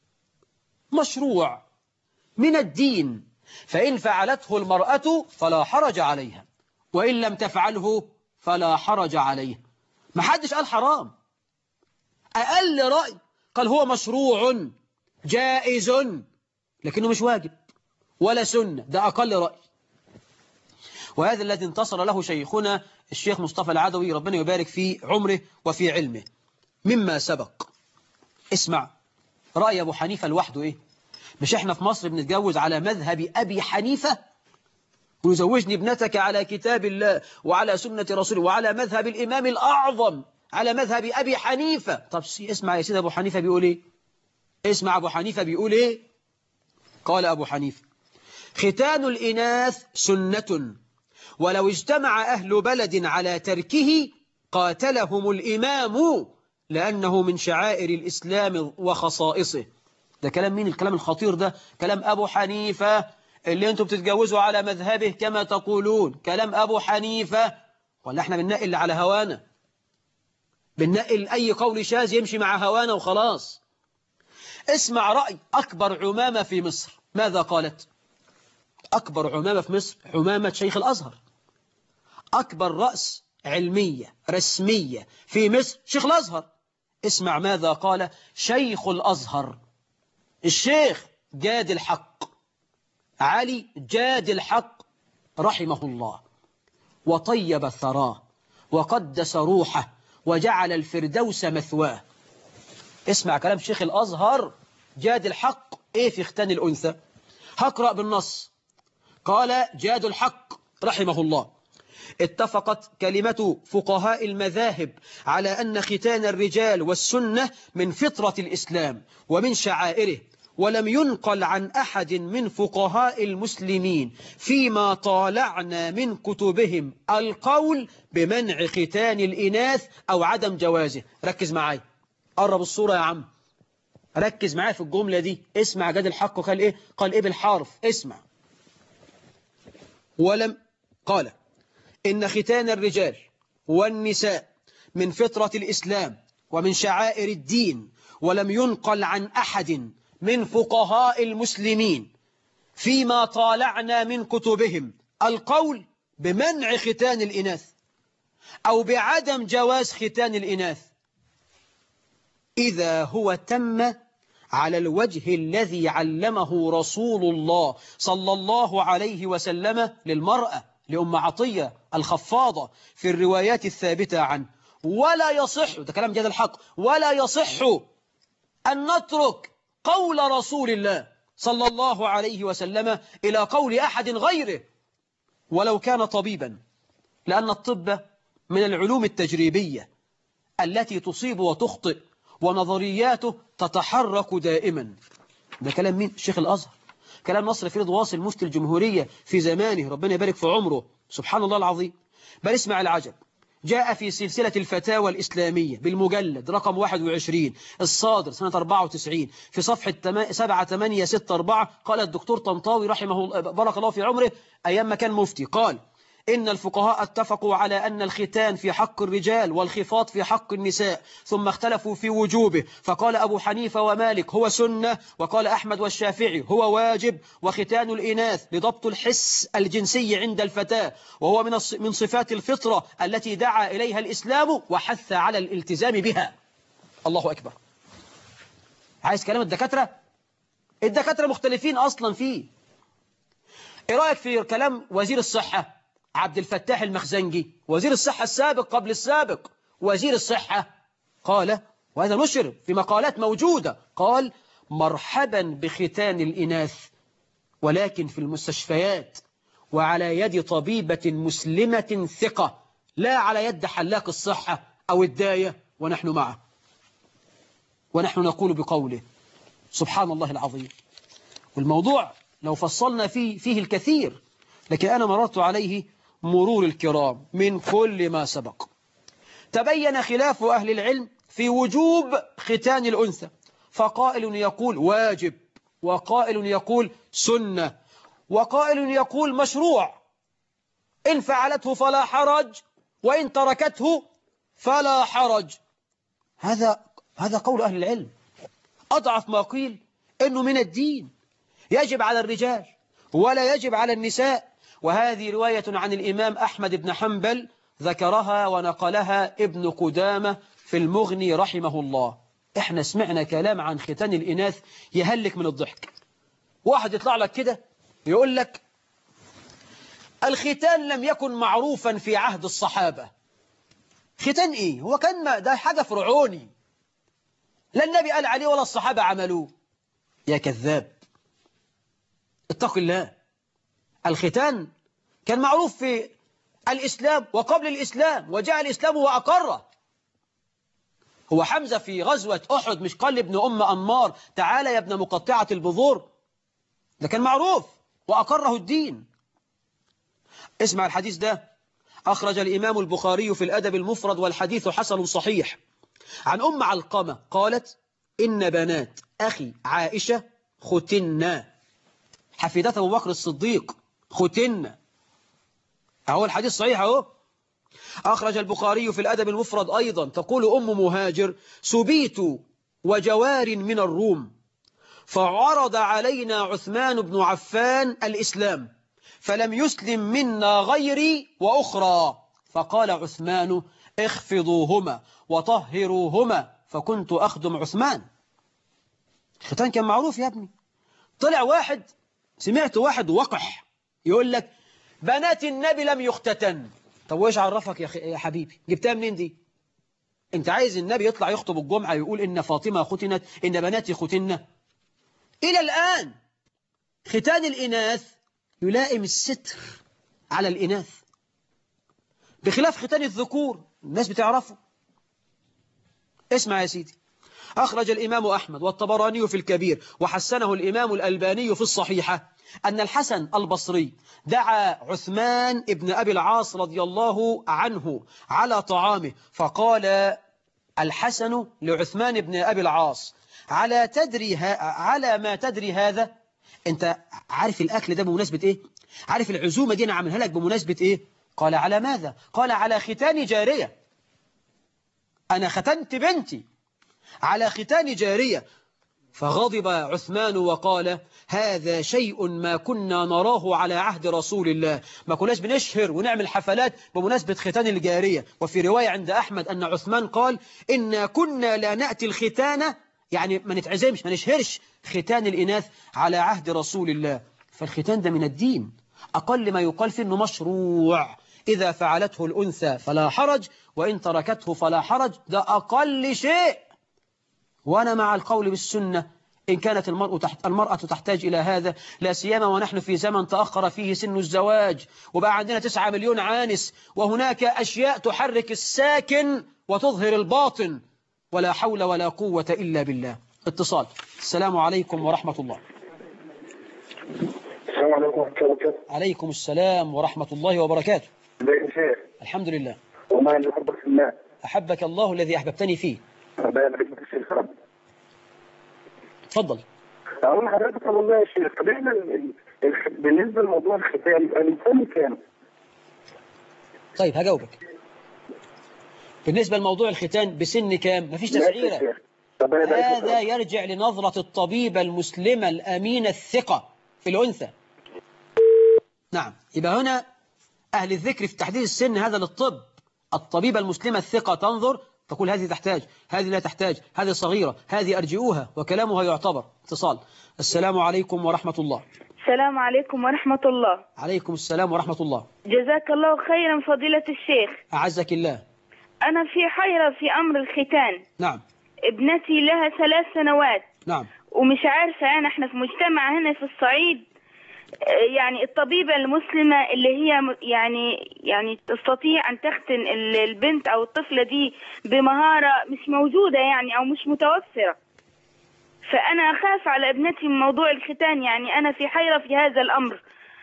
مشروع من الدين، فإن فعلته المرأة فلا حرج عليها، وإن لم تفعله فلا حرج عليه. ما حدش قال حرام، أقل رأي قال هو مشروع جائز لكنه مش واجب ولا سنة، ده أقل رأي. وهذا الذي انتصر له شيخنا الشيخ مصطفى العدوي ربنا يبارك في عمره وفي علمه مما سبق. اسمع رأي أبو حنيفة لوحده إيه؟ مش إحنا في مصر بنتجوز على مذهب أبي حنيفة، ويزوجني ابنتك على كتاب الله وعلى سنة رسوله وعلى مذهب الإمام الأعظم على مذهب أبي حنيفة. طب اسمع يا سيدي أبو حنيفة بيقول إيه؟ اسمع أبو حنيفة بيقول إيه؟ قال أبو حنيفة: ختان الإناث سنة، ولو اجتمع أهل بلد على تركه قاتلهم الإمام لأنه من شعائر الإسلام وخصائصه. ده كلام مين الكلام الخطير ده؟ كلام أبو حنيفة اللي أنتم بتتجوزوا على مذهبه كما تقولون، كلام أبو حنيفة. ولا احنا بننقل على هوانا، بننقل أي قول شاذ يمشي مع هوانا وخلاص. اسمع رأي أكبر عمامة في مصر ماذا قالت؟ أكبر عمامة في مصر عمامة شيخ الأزهر، أكبر رأس علمية رسمية في مصر شيخ الأزهر. اسمع ماذا قال شيخ الأزهر، الشيخ جاد الحق علي جاد الحق رحمه الله، وطيب ثراه وقدس روحه وجعل الفردوس مثواه. اسمع كلام شيخ الأزهر جاد الحق إيه في ختان الأنثى. هقرأ بالنص. قال جاد الحق رحمه الله: اتفقت كلمة فقهاء المذاهب على أن ختان الرجال والسنة من فطرة الإسلام ومن شعائره، ولم ينقل عن أحد من فقهاء المسلمين فيما طالعنا من كتبهم القول بمنع ختان الإناث أو عدم جوازه. ركز معايا، قرب الصورة يا عم، ركز معايا في الجملة دي. اسمع جاد الحق قال إيه؟ قال إيه بالحرف؟ اسمع. ولم قال إن ختان الرجال والنساء من فطرة الإسلام ومن شعائر الدين، ولم ينقل عن أحد من فقهاء المسلمين فيما طالعنا من كتبهم القول بمنع ختان الإناث أو بعدم جواز ختان الإناث إذا هو تم على الوجه الذي علمه رسول الله صلى الله عليه وسلم للمرأة، لأم عطية الخفاضة في الروايات الثابتة عنه. ولا يصح، ده كلام جاد الحق، ولا يصح أن نترك قول رسول الله صلى الله عليه وسلم إلى قول أحد غيره ولو كان طبيبا، لأن الطب من العلوم التجريبية التي تصيب وتخطئ ونظرياته تتحرك دائما. ده كلام مين؟ شيخ الأزهر، كلام نصر فريد واصل مفتي الجمهورية في زمانه، ربنا يبارك في عمره، سبحان الله العظيم. بل اسمع العجب، جاء في سلسلة الفتاوى الإسلامية بالمجلد رقم واحد وعشرين الصادر سنة أربعة وتسعين في صفحة سبعة ثمانية ستة أربعة، قال الدكتور طنطاوي رحمه الله بارك الله في عمره أيام ما كان مفتي، قال إن الفقهاء اتفقوا على أن الختان في حق الرجال والخفاض في حق النساء، ثم اختلفوا في وجوبه، فقال أبو حنيفة ومالك هو سنة، وقال أحمد والشافعي هو واجب، وختان الإناث لضبط الحس الجنسي عند الفتاة، وهو من من صفات الفطرة التي دعا إليها الإسلام وحث على الالتزام بها. الله أكبر. عايز كلام الدكاترة؟ الدكاترة مختلفين أصلا فيه. إيه رأيك في كلام وزير الصحة عبد الفتاح المخزنجي، وزير الصحة السابق قبل السابق، وزير الصحة قال، وهذا نشر في مقالات موجودة، قال مرحبا بختان الإناث ولكن في المستشفيات وعلى يد طبيبة مسلمة ثقة، لا على يد حلاق الصحة أو الداية، ونحن معه ونحن نقول بقوله. سبحان الله العظيم. والموضوع لو فصلنا فيه فيه الكثير، لكن أنا مررت عليه مرور الكرام من كل ما سبق. تبين خلاف أهل العلم في وجوب ختان الأنثى، فقائل يقول واجب، وقائل يقول سنة، وقائل يقول مشروع، إن فعلته فلا حرج وإن تركته فلا حرج. هذا هذا قول أهل العلم. أضعف ما قيل إنه من الدين، يجب على الرجال ولا يجب على النساء، وهذه رواية عن الإمام أحمد بن حنبل ذكرها ونقلها ابن قدامة في المغني رحمه الله. احنا سمعنا كلام عن ختان الإناث يهلك من الضحك. واحد يطلع لك كده يقول لك الختان لم يكن معروفا في عهد الصحابة. ختان ايه؟ هو كان ده حاجة فرعوني، لا النبي قال عليه ولا الصحابة عملوه. يا كذاب، اتق الله. الختان كان معروف في الإسلام وقبل الإسلام، وجاء الإسلام وأقره. هو حمزة في غزوة أحد مش قال لابن أم أنمار تعالى يا ابن مقطعة البذور؟ ده كان معروف وأقره الدين. اسمع الحديث ده، أخرج الإمام البخاري في الأدب المفرد والحديث حسن صحيح عن أم علقمة قالت إن بنات أخي عائشة ختنا، حفيدة أبو بكر الصديق ختنا. أهو الحديث صحيح أهو. أخرج البخاري في الأدب المفرد أيضا تقول أم مهاجر سبيت وجوار من الروم، فعرض علينا عثمان بن عفان الإسلام فلم يسلم منا غيري وأخرى، فقال عثمان اخفضوهما وطهروهما، فكنت أخدم عثمان. الختان كان معروف يا ابني. طلع واحد، سمعت واحد وقح يقول لك بنات النبي لم يختتن. طب وإيش عرفك يا, يا حبيبي؟ جبتها منين دي؟ انت عايز النبي يطلع يخطب الجمعة يقول إن فاطمة ختنت، إن بناتي ختنة؟ إلى الآن ختان الإناث يلائم الستر على الإناث، بخلاف ختان الذكور الناس بتعرفه. اسمع يا سيدي، أخرج الإمام أحمد والطبراني في الكبير وحسنه الإمام الألباني في الصحيحة أن الحسن البصري دعا عثمان ابن أبي العاص رضي الله عنه على طعامه، فقال الحسن لعثمان ابن أبي العاص على تدري على ما تدري هذا؟ أنت عارف الأكل ده بمناسبة إيه؟ عارف العزومة دي أنا عاملها لك بمناسبة إيه؟ قال على ماذا؟ قال على ختان جارية، أنا ختنت بنتي على ختان جارية. فغضب عثمان وقال هذا شيء ما كنا نراه على عهد رسول الله، ما كناش بنشهر ونعمل حفلات بمناسبة ختان الجارية. وفي رواية عند أحمد أن عثمان قال إنا كنا لا نأتي الختان، يعني ما نتعزمش ما نشهرش ختان الإناث على عهد رسول الله. فالختان ده من الدين، أقل ما يقال فيه إنه مشروع، إذا فعلته الأنثى فلا حرج وإن تركته فلا حرج، ده أقل شيء. وأنا مع القول بالسنة إن كانت المرأة تحت المرأة تحتاج إلى هذا، لا سيما ونحن في زمن تأخر فيه سن الزواج وبقى عندنا تسعة مليون عانس، وهناك أشياء تحرك الساكن وتظهر الباطن، ولا حول ولا قوة إلا بالله. اتصال. السلام عليكم ورحمة الله. السلام عليكم ورحمة الله وبركاته. عليكم السلام ورحمة الله وبركاته. ازيك يا شيخ؟ الحمد لله. والله أنا بحبك في الله. أحبك الله الذي أحببتني فيه. ربنا يبارك فيك يا شيخ. تفضل. أقول لحضرتك والله يا شيخ، طب احنا بالنسبة لموضوع الختان الإنسان كام؟ طيب هجاوبك. بالنسبة لموضوع الختان بسن كام؟ مفيش تسعيرة. هذا يرجع لنظرة الطبيبة المسلمة الأمينة الثقة في الأنثى. نعم، يبقى هنا أهل الذكر في تحديد السن هذا للطب. الطبيبة المسلمة الثقة تنظر تقول هذه تحتاج، هذه لا تحتاج، هذه صغيرة، هذه أرجئوها، وكلامها يعتبر. اتصال. السلام عليكم ورحمة الله. السلام عليكم ورحمة الله. عليكم السلام ورحمة الله. جزاك الله خيرا فضيلة الشيخ. أعزك الله. أنا في حيرة في أمر الختان. نعم. ابنتي لها ثلاث سنوات. نعم. ومش عارفة أنا، احنا في مجتمع هنا في الصعيد، يعني الطبيبة المسلمة اللي هي يعني يعني تستطيع أن تختن البنت أو الطفلة دي بمهارة مش موجودة يعني أو مش متوفرة. فأنا أخاف على ابنتي من موضوع الختان، يعني أنا في حيرة في هذا الأمر.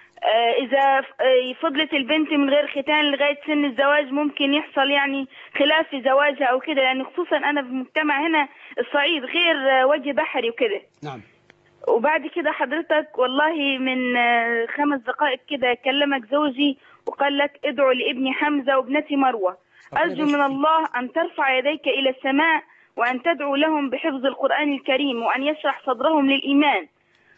إذا فضلت البنت من غير ختان لغاية سن الزواج ممكن يحصل يعني خلاف في زواجها أو كده، يعني خصوصا أنا في مجتمع هنا الصعيد غير وجه بحري وكده. نعم. وبعد كده حضرتك والله من خمس دقائق كده كلمك زوجي وقال لك ادعو لابني حمزة وابنتي مروة. أرجو من الله أن ترفع يديك إلى السماء وأن تدعو لهم بحفظ القرآن الكريم وأن يشرح صدرهم للإيمان.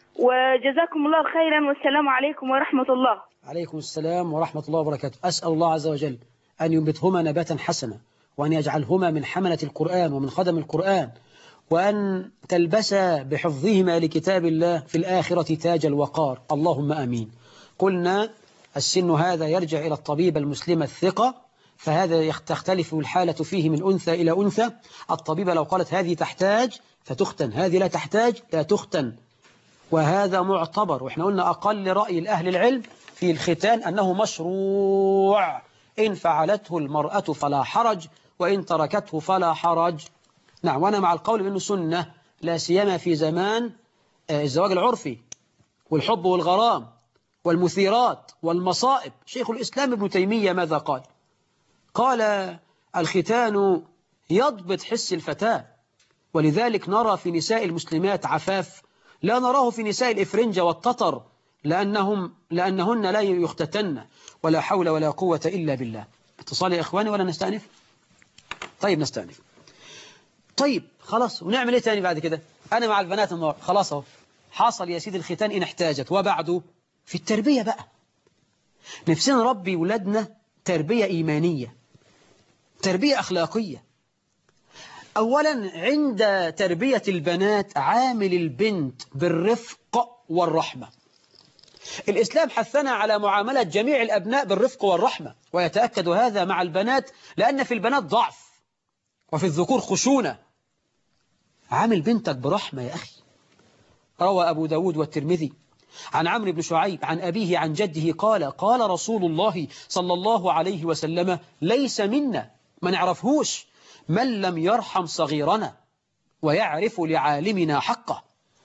وجزاكم الله خيرا والسلام عليكم ورحمة الله. عليكم السلام ورحمة الله وبركاته. أسأل الله عز وجل أن ينبتهما نباتا حسنا، وأن يجعلهما من حملة القرآن ومن خدم القرآن، وأن تلبس بحفظهما لكتاب الله في الآخرة تاج الوقار. اللهم آمين. قلنا السن هذا يرجع إلى الطبيبة المسلمة الثقة، فهذا تختلف الحالة فيه من أنثى إلى أنثى. الطبيبة لو قالت هذه تحتاج فتختن، هذه لا تحتاج لا تختن، وهذا معتبر. وإحنا قلنا أقل رأي الأهل العلم في الختان أنه مشروع، إن فعلته المرأة فلا حرج وإن تركته فلا حرج. نعم، وأنا مع القول بأنه سنة، لا سيما في زمان الزواج العرفي والحب والغرام والمثيرات والمصائب. شيخ الإسلام ابن تيمية ماذا قال؟ قال الختان يضبط حس الفتاة، ولذلك نرى في نساء المسلمات عفاف لا نراه في نساء الإفرنجة والتتر، لأنهم لأنهن لا يختتن. ولا حول ولا قوة إلا بالله. اتصال يا إخواني ولا نستأنف؟ طيب نستأنف. طيب خلاص، ونعمل إيه تاني بعد كده؟ أنا مع البنات النهار خلاص أهو حصل يا سيدي الختان إن احتاجت. وبعده في التربية بقى، نفسنا نربي ولادنا تربية إيمانية، تربية أخلاقية. أولا عند تربية البنات عامل البنت بالرفق والرحمة. الإسلام حثنا على معاملة جميع الأبناء بالرفق والرحمة، ويتأكد هذا مع البنات لأن في البنات ضعف وفي الذكور خشونة. عامل بنتك برحمة يا أخي. روى أبو داود والترمذي عن عمرو بن شعيب عن أبيه عن جده قال قال رسول الله صلى الله عليه وسلم ليس منا، ما نعرفهوش، من لم يرحم صغيرنا ويعرف لعالمنا حقه.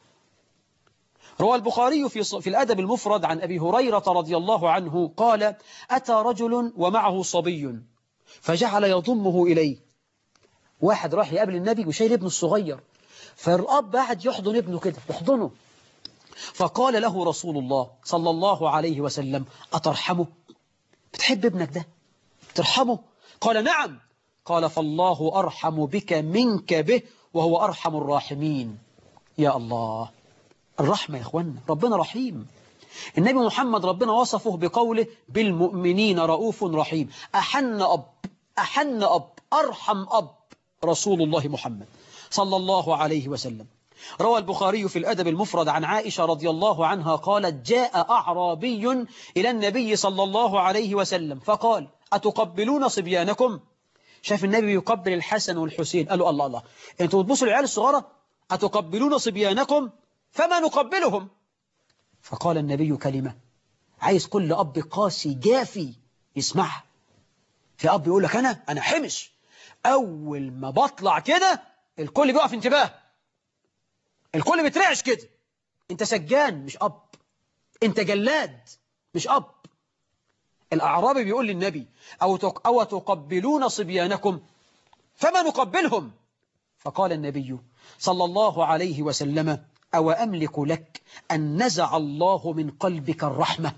روى البخاري في في الأدب المفرد عن أبي هريرة رضي الله عنه قال أتى رجل ومعه صبي فجعل يضمه إليه. واحد راح يقابل النبي وشايل ابنه الصغير، فالأب قاعد يحضن ابنه كده يحضنه، فقال له رسول الله صلى الله عليه وسلم أترحمه؟ بتحب ابنك ده ترحمه؟ قال نعم. قال فالله أرحم بك منك به وهو أرحم الراحمين. يا الله، الرحمة يا إخوانا، ربنا رحيم. النبي محمد ربنا وصفه بقوله بالمؤمنين رؤوف رحيم. أحن أب أحن أب أرحم أب رسول الله محمد صلى الله عليه وسلم. روى البخاري في الأدب المفرد عن عائشة رضي الله عنها قالت جاء أعرابي إلى النبي صلى الله عليه وسلم فقال أتقبلون صبيانكم؟ شاف النبي يقبل الحسن والحسين، قالوا الله الله، أنتوا بتبصوا العيال الصغيرة؟ أتقبلون صبيانكم فما نقبلهم. فقال النبي كلمة عايز كل أب قاسي جافي يسمعها. في أب يقول لك أنا أنا حمش، أول ما بطلع كده الكل بيقف انتباه، الكل بيترعش كده. أنت سجان مش أب، أنت جلاد مش أب. الأعرابي بيقول للنبي أو أو تقبلون صبيانكم فما نقبلهم. فقال النبي صلى الله عليه وسلم أو أملك لك أن نزع الله من قلبك الرحمة.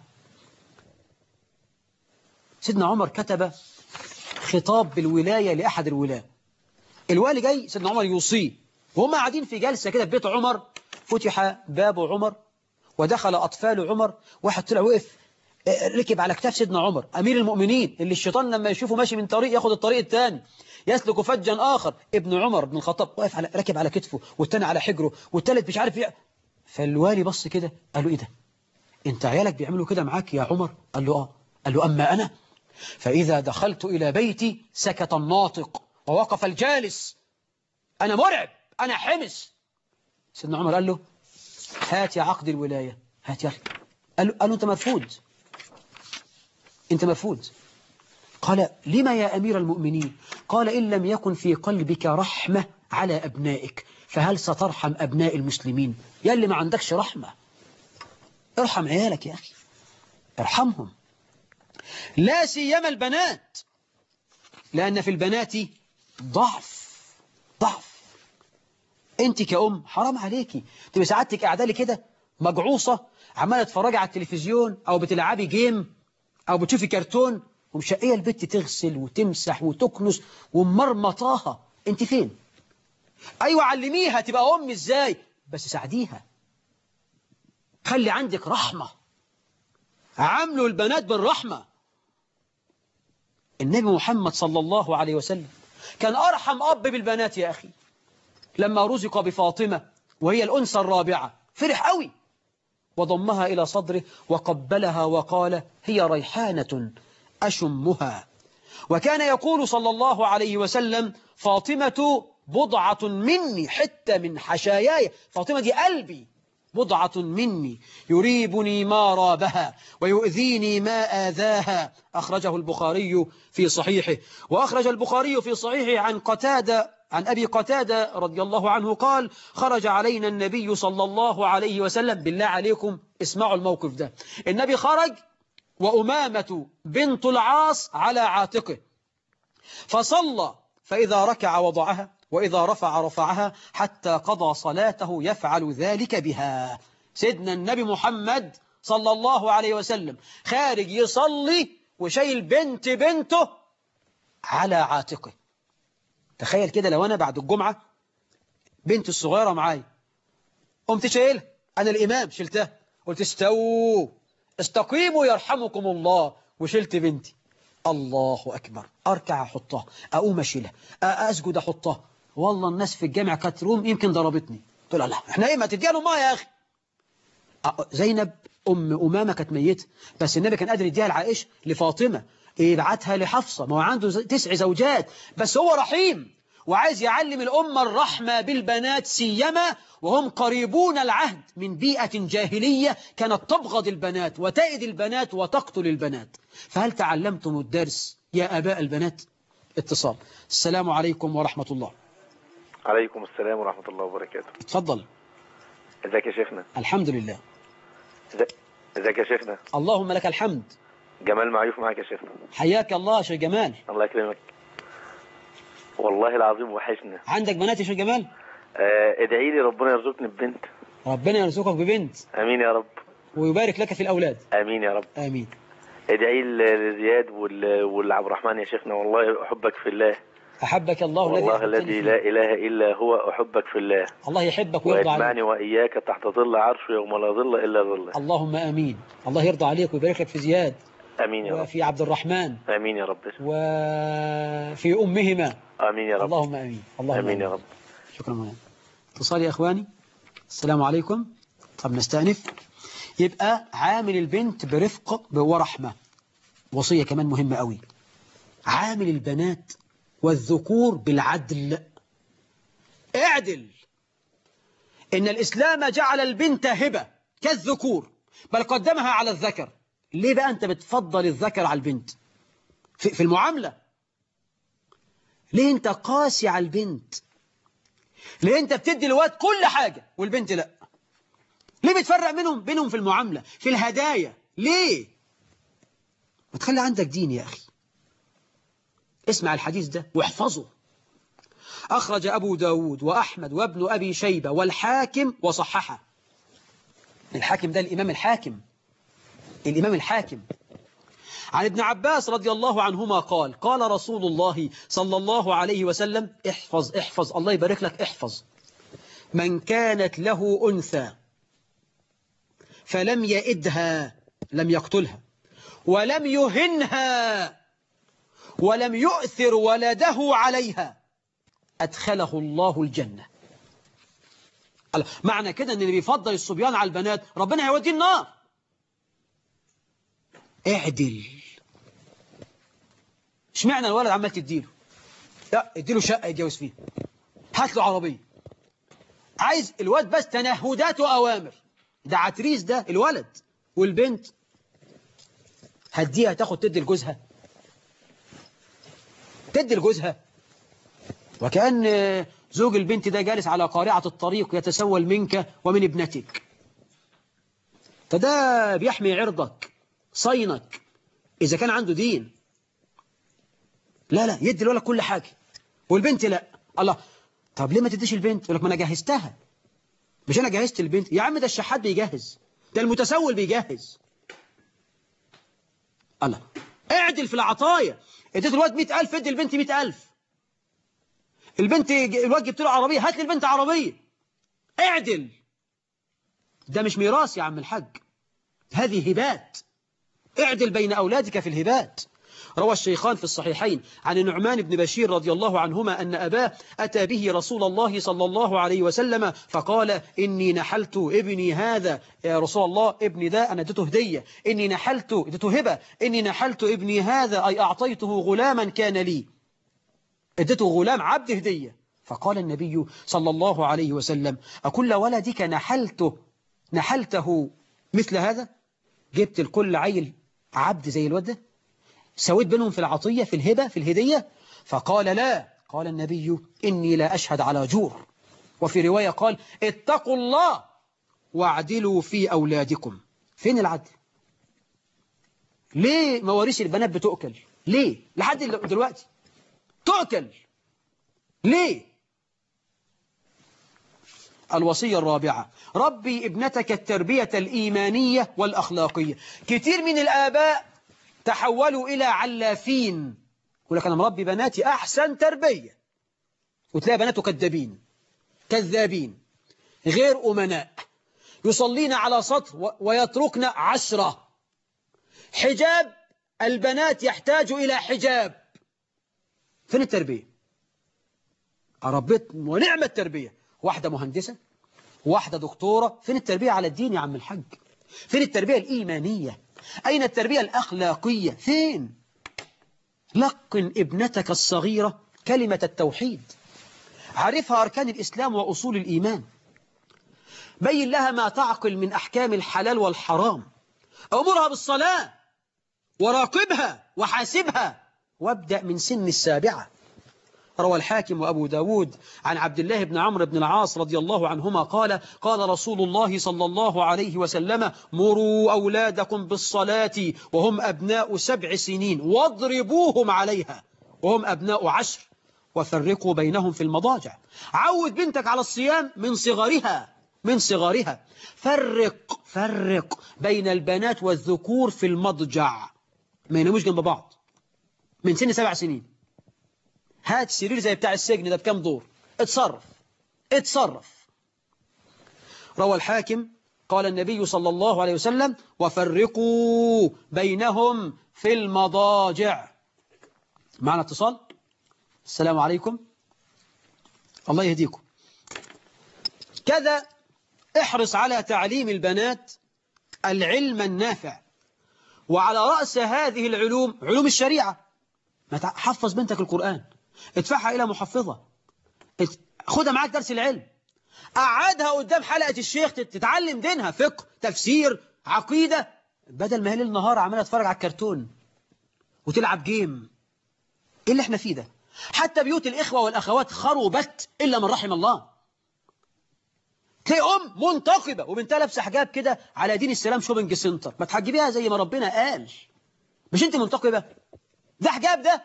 سيدنا عمر كتب خطاب بالولاية لأحد الولاة. الوالي جاي سيدنا عمر يوصيه، وهم قاعدين في جلسة كده في بيت عمر. فتح باب عمر ودخل أطفال عمر. واحد طلع وقف ركب على كتاف سيدنا عمر أمير المؤمنين، اللي الشيطان لما يشوفه ماشي من طريق ياخد الطريق الثاني، يسلك فجا آخر. ابن عمر بن الخطاب واقف على ركب على كتفه، والثاني على حجره، والثالث مش عارف ايه. فالوالي بص كده قال له ايه ده؟ انت عيالك بيعملوا كده معاك يا عمر؟ قال له اه. قال له أما أنا فإذا دخلت إلى بيتي سكت الناطق ووقف الجالس. أنا مرعب، أنا حمس. سيدنا عمر قال له هات يا عقد الولاية، هات يا أخي. قال له, قال له أنت مرفوض، أنت مرفوض. قال لما يا أمير المؤمنين؟ قال إن لم يكن في قلبك رحمة على أبنائك فهل سترحم أبناء المسلمين؟ يا اللي ما عندكش رحمة، ارحم عيالك يا أخي، ارحمهم، لا سيما البنات، لأن في البنات ضعف ضعف. أنت كأم حرام عليكي تبقى سعادتك قاعدة لي كده مجعوصة عمالة تتفرجي على التلفزيون أو بتلعبي جيم أو بتشوفي كرتون ومشقية البت تغسل وتمسح وتكنس ومرمطاها. أنت فين؟ أيوة علميها تبقى أم إزاي، بس ساعديها، خلي عندك رحمة، عاملوا البنات بالرحمة. النبي محمد صلى الله عليه وسلم كان أرحم أب بالبنات يا أخي. لما رزق بفاطمة وهي الأنثى الرابعة فرح قوي وضمها إلى صدره وقبلها وقال هي ريحانة أشمها. وكان يقول صلى الله عليه وسلم فاطمة بضعة مني حتى من حشاياي، فاطمة دي قلبي، بضعة مني يريبني ما رابها ويؤذيني ما آذاها. أخرجه البخاري في صحيحه. وأخرج البخاري في صحيحه عن قتادة عن أبي قتادة رضي الله عنه قال خرج علينا النبي صلى الله عليه وسلم. بالله عليكم اسمعوا الموقف ده. النبي خرج وأمامة بنت العاص على عاتقه فصلى، فإذا ركع وضعها وإذا رفع رفعها حتى قضى صلاته يفعل ذلك بها. سيدنا النبي محمد صلى الله عليه وسلم خارج يصلي وشايل بنت بنته على عاتقه. تخيل كده لو أنا بعد الجمعة بنت الصغيرة معاي قمت شايلها، أنا الإمام شلتها، قلت استووا استقيموا يرحمكم الله، وشلت بنتي. الله أكبر، أركع أحطها، أقوم أشيلها، أسجد أحطها. والله الناس في الجامع كانت روم يمكن ضربتني. قلت لها لا احنا ايه ما تديها لأمها يا أخي. زينب أم أمامة كانت ميتة، بس النبي كان قادر يديها لعائشة لفاطمة، يبعتها لحفصة، ما هو عنده تسع زوجات، بس هو رحيم وعايز يعلم الأمة الرحمة بالبنات سيما وهم قريبون العهد من بيئة جاهلية كانت تبغض البنات وتأذي البنات وتقتل البنات. فهل تعلمتم الدرس يا آباء البنات؟ اتصال. السلام عليكم ورحمة الله. عليكم السلام ورحمة الله وبركاته. اتفضل. ازيك يا شيخنا؟ الحمد لله. ازيك يا شيخنا؟ اللهم لك الحمد. جمال معيوف معاك يا شيخنا. حياك الله يا شيخ جمال. الله يكرمك. والله العظيم وحشنا. عندك بنات يا شيخ جمال؟ آه ادعي لي ربنا يرزقني ببنت. ربنا يرزقك ببنت. امين يا رب. ويبارك لك في الأولاد. امين يا رب. امين. ادعي لزياد والعبد الرحمن يا شيخنا، والله احبك في الله. أحبك الله والله الذي لا إله إلا هو أحبك في الله. الله يحبك ويرضى عليك. ويجمعني وإياك تحت ظل عرشه يوم لا ظل إلا ظله. اللهم آمين. الله يرضى عليك ويبارك لك في زياد. آمين يا رب. وفي عبد الرحمن. آمين يا رب. وفي أمهما. آمين يا رب. اللهم آمين. اللهم آمين يا رب. شكرا مولانا. اتصال يا إخواني. السلام عليكم. طب نستأنف. يبقى عامل البنت برفق ورحمة. وصية كمان مهمة قوي. عامل البنات والذكور بالعدل. اعدل. إن الإسلام جعل البنت هبة كالذكور بل قدمها على الذكر. ليه بقى أنت بتفضل الذكر على البنت في, في المعاملة؟ ليه أنت قاسي على البنت؟ ليه أنت بتدي الواد كل حاجة والبنت لا؟ ليه بتفرق منهم بينهم في المعاملة في الهدايا؟ ليه؟ ما تخلي عندك دين يا أخي. اسمع الحديث ده واحفظه. أخرج أبو داود وأحمد وابن أبي شيبة والحاكم وصححه. الحاكم ده الإمام الحاكم الإمام الحاكم عن ابن عباس رضي الله عنهما قال قال رسول الله صلى الله عليه وسلم احفظ احفظ الله يبارك لك احفظ من كانت له أنثى فلم يئدها لم يقتلها ولم يهنها ولم يؤثر ولده عليها أدخله الله الجنة. معنى كده أن اللي بيفضل الصبيان على البنات ربنا هيوديه النار. اعدل. اشمعنى الولد عمال تديله؟ لا اديله شقة يتجوز فيها، هات له عربية. عايز الواد بس تنهدات وأوامر. ده عتريس ده الولد. والبنت هديها تاخد تدي لجوزها تدي لجوزها وكأن زوج البنت ده جالس على قارعة الطريق يتسول منك ومن ابنتك. فده بيحمي عرضك صينك إذا كان عنده دين. لا لا يدي الولد كل حاجة والبنت لا. الله، طب ليه ما تديش البنت؟ يقول لك ما أنا جهزتها. مش أنا جهزت البنت يا عم، ده الشحات بيجهز، ده المتسول بيجهز. الله، اعدل في العطايا. اديت الواد مئة ألف ادي البنت مئة ألف. البنت الواد جبت له عربية هات لي البنت عربية. اعدل. ده مش ميراث يا عم الحاج، هذه هبات. اعدل بين أولادك في الهبات. روى الشيخان في الصحيحين عن النعمان بن بشير رضي الله عنهما أن أباه أتى به رسول الله صلى الله عليه وسلم فقال إني نحلت ابني هذا يا رسول الله، ابني ده أنا اديته هدية، إني نحلت اديته هبة، إني نحلت ابني هذا أي أعطيته غلاما كان لي، اديته غلام عبد هدية. فقال النبي صلى الله عليه وسلم أكل ولدك نحلته نحلته مثل هذا؟ جبت لكل عيل عبد زي الواد ده؟ سويت بينهم في العطية في الهبة في الهدية؟ فقال لا. قال النبي إني لا أشهد على جور. وفي رواية قال اتقوا الله واعدلوا في أولادكم. فين العدل؟ ليه مواريث البنات بتؤكل؟ ليه لحد دلوقتي تؤكل؟ ليه؟ الوصية الرابعة ربي ابنتك التربية الإيمانية والأخلاقية. كتير من الآباء تحولوا إلى علافين، يقول لك أنا مربي بناتي أحسن تربية، وتلاقي بناته كذابين كذابين غير أمناء، يصلين على سطر ويتركن عشرة. حجاب البنات يحتاج إلى حجاب. فين التربية؟ ربيت ونعم التربية، واحدة مهندسة واحدة دكتورة. فين التربية على الدين يا عم الحاج؟ فين التربية الإيمانية؟ أين التربية الأخلاقية؟ فين؟ لقن ابنتك الصغيرة كلمة التوحيد، عرفها أركان الإسلام وأصول الإيمان، بين لها ما تعقل من أحكام الحلال والحرام، أمرها بالصلاة وراقبها وحاسبها، وابدأ من سن السابعة. روى الحاكم وأبو داود عن عبد الله بن عمرو بن العاص رضي الله عنهما قال قال رسول الله صلى الله عليه وسلم مروا أولادكم بالصلاة وهم أبناء سبع سنين واضربوهم عليها وهم أبناء عشر وفرقوا بينهم في المضاجع. عود بنتك على الصيام من صغرها من صغرها. فرق فرق بين البنات والذكور في المضجع، ما يناموش جنب بعض من سن سبع سنين. هات سرير زي بتاع السجن ده بكام دور، اتصرف اتصرف. روى الحاكم قال النبي صلى الله عليه وسلم وفرقوا بينهم في المضاجع. معنا اتصال. السلام عليكم. الله يهديكم. كذا احرص على تعليم البنات العلم النافع، وعلى رأس هذه العلوم علوم الشريعة. حفظ بنتك القرآن، ادفعها إلى محفظة، خدها معاك درس العلم، قعدها قدام حلقة الشيخ تتعلم دينها، فقه، تفسير، عقيدة، بدل ما هي ليل نهار عمالة تتفرج على الكرتون وتلعب جيم. ايه اللي احنا فيه ده؟ حتى بيوت الإخوة والأخوات خربت إلا من رحم الله. تلاقي أم منتقبة وبنتها لابسه حجاب كده على دين السلام شوبنج سنتر، ما تحجبيها زي ما ربنا قال. مش انت منتقبة؟ ده حجاب ده.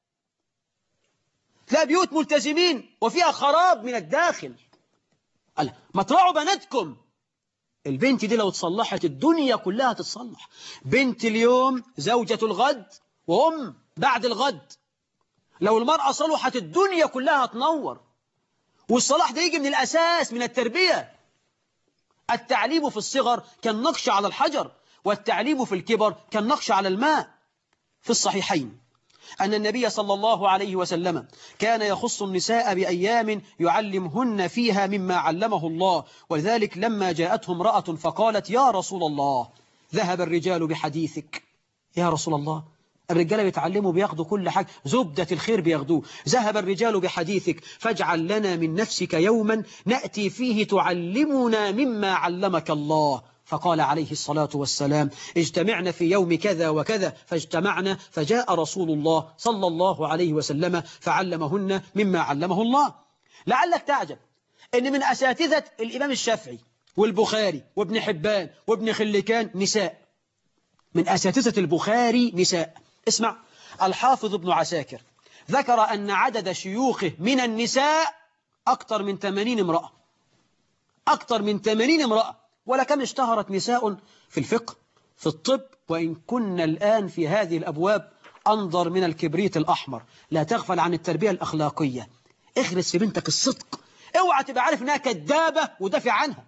تلاقي بيوت ملتزمين وفيها خراب من الداخل. قال ما تراعوا بناتكم. البنت دي لو تصلحت الدنيا كلها تتصلح. بنت اليوم زوجة الغد وأم بعد الغد. لو المرأة صلحت الدنيا كلها تنور. والصلاح ده يجي من الأساس، من التربية. التعليم في الصغر كالنقش على الحجر، والتعليم في الكبر كالنقش على الماء. في الصحيحين أن النبي صلى الله عليه وسلم كان يخص النساء بأيام يعلمهن فيها مما علمه الله، ولذلك لما جاءته امرأة فقالت يا رسول الله ذهب الرجال بحديثك. يا رسول الله، الرجال بيتعلموا بياخدوا كل حاجة، زبدة الخير بياخدوه. ذهب الرجال بحديثك فاجعل لنا من نفسك يوما نأتي فيه تعلمنا مما علمك الله. فقال عليه الصلاة والسلام اجتمعنا في يوم كذا وكذا، فاجتمعنا فجاء رسول الله صلى الله عليه وسلم فعلمهن مما علمه الله. لعلك تعجب أن من أساتذة الإمام الشافعي والبخاري وابن حبان وابن خلكان نساء. من أساتذة البخاري نساء. اسمع، الحافظ ابن عساكر ذكر أن عدد شيوخه من النساء أكثر من ثمانين امرأة. أكثر من ثمانين امرأة. ولكم اشتهرت نساء في الفقه، في الطب، وإن كنا الآن في هذه الأبواب أنظر من الكبريت الأحمر. لا تغفل عن التربية الأخلاقية. اغرس في بنتك الصدق. اوعى تبقى عارف انها كذابة ودافع عنها.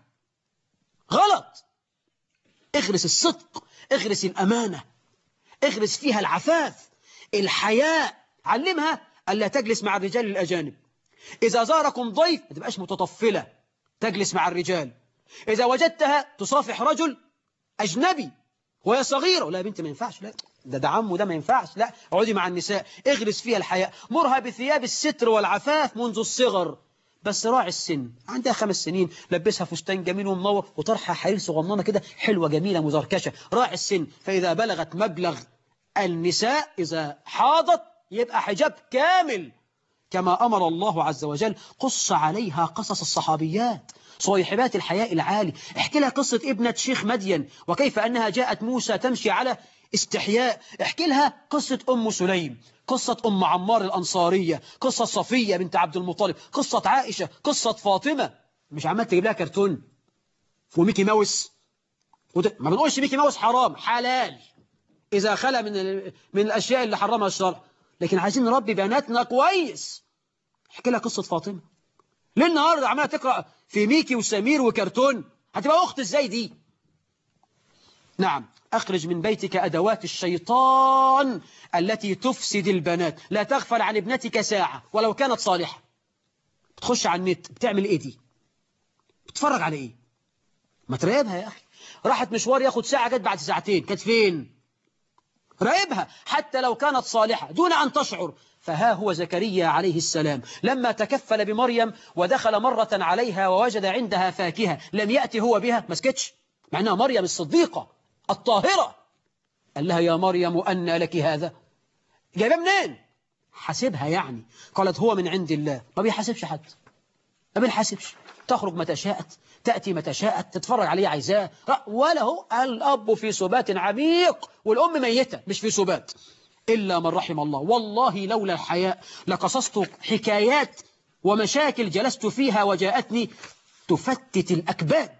غلط. اغرس الصدق، اغرس الأمانة، اغرس فيها العفاف، الحياء. علمها ألا تجلس مع الرجال الأجانب. إذا زاركم ضيف ما تبقاش متطفلة تجلس مع الرجال. إذا وجدتها تصافح رجل أجنبي وهي صغيرة، لا يا بنتي ما ينفعش، لا ده ده عمه، ده ما ينفعش، لا اقعدي مع النساء. اغرس فيها الحياء. مرها بثياب الستر والعفاف منذ الصغر. بس راعي السن، عندها خمس سنين لبسها فستان جميل ومنور وطرحها حرير صغننه كده حلوة جميلة مزركشة. راعي السن. فإذا بلغت مبلغ النساء إذا حاضت يبقى حجاب كامل كما أمر الله عز وجل. قص عليها قصص الصحابيات صيحبات الحياء العالي. احكي لها قصة ابنة شيخ مدين وكيف أنها جاءت موسى تمشي على استحياء. احكي لها قصة أم سليم، قصة أم عمار الأنصارية، قصة صفية بنت عبد المطلب، قصة عائشة، قصة فاطمة. مش عمال تجيب لها كرتون وميكي ماوس. ما بنقولش ميكي ماوس حرام، حلال إذا خلى من من الأشياء اللي حرمها الشرع، لكن عايزين نربي بناتنا كويس. احكي لها قصة فاطمة. ليه النهارده عمالة تقرأ في ميكي وسمير وكرتون؟ هتبقى أخت إزاي دي؟ نعم، أخرج من بيتك أدوات الشيطان التي تفسد البنات. لا تغفل عن ابنتك ساعة ولو كانت صالحة. بتخش على النت بتعمل إيه دي؟ بتتفرج على إيه؟ ما تراقبها يا أخي. راحت مشوار ياخد ساعة، جت بعد ساعتين، كانت فين؟ راقبها حتى لو كانت صالحة دون أن تشعر. فها هو زكريا عليه السلام لما تكفل بمريم ودخل مرة عليها ووجد عندها فاكهة لم يأتي هو بها، ما سكتش، مع أنها مريم الصديقة الطاهرة. قال لها يا مريم أن لك هذا؟ جايبها منين؟ حاسبها يعني. قالت هو من عند الله. ما بيحاسبش حد، ما بنحاسبش. تخرج متى شاءت، تأتي متى شاءت، تتفرج عليه عايزاه، ولا هو. الأب في سبات عميق والأم ميتة مش في سبات، إلا من رحم الله. والله لولا الحياء لقصصت حكايات ومشاكل جلست فيها وجاءتني تفتت الأكباد.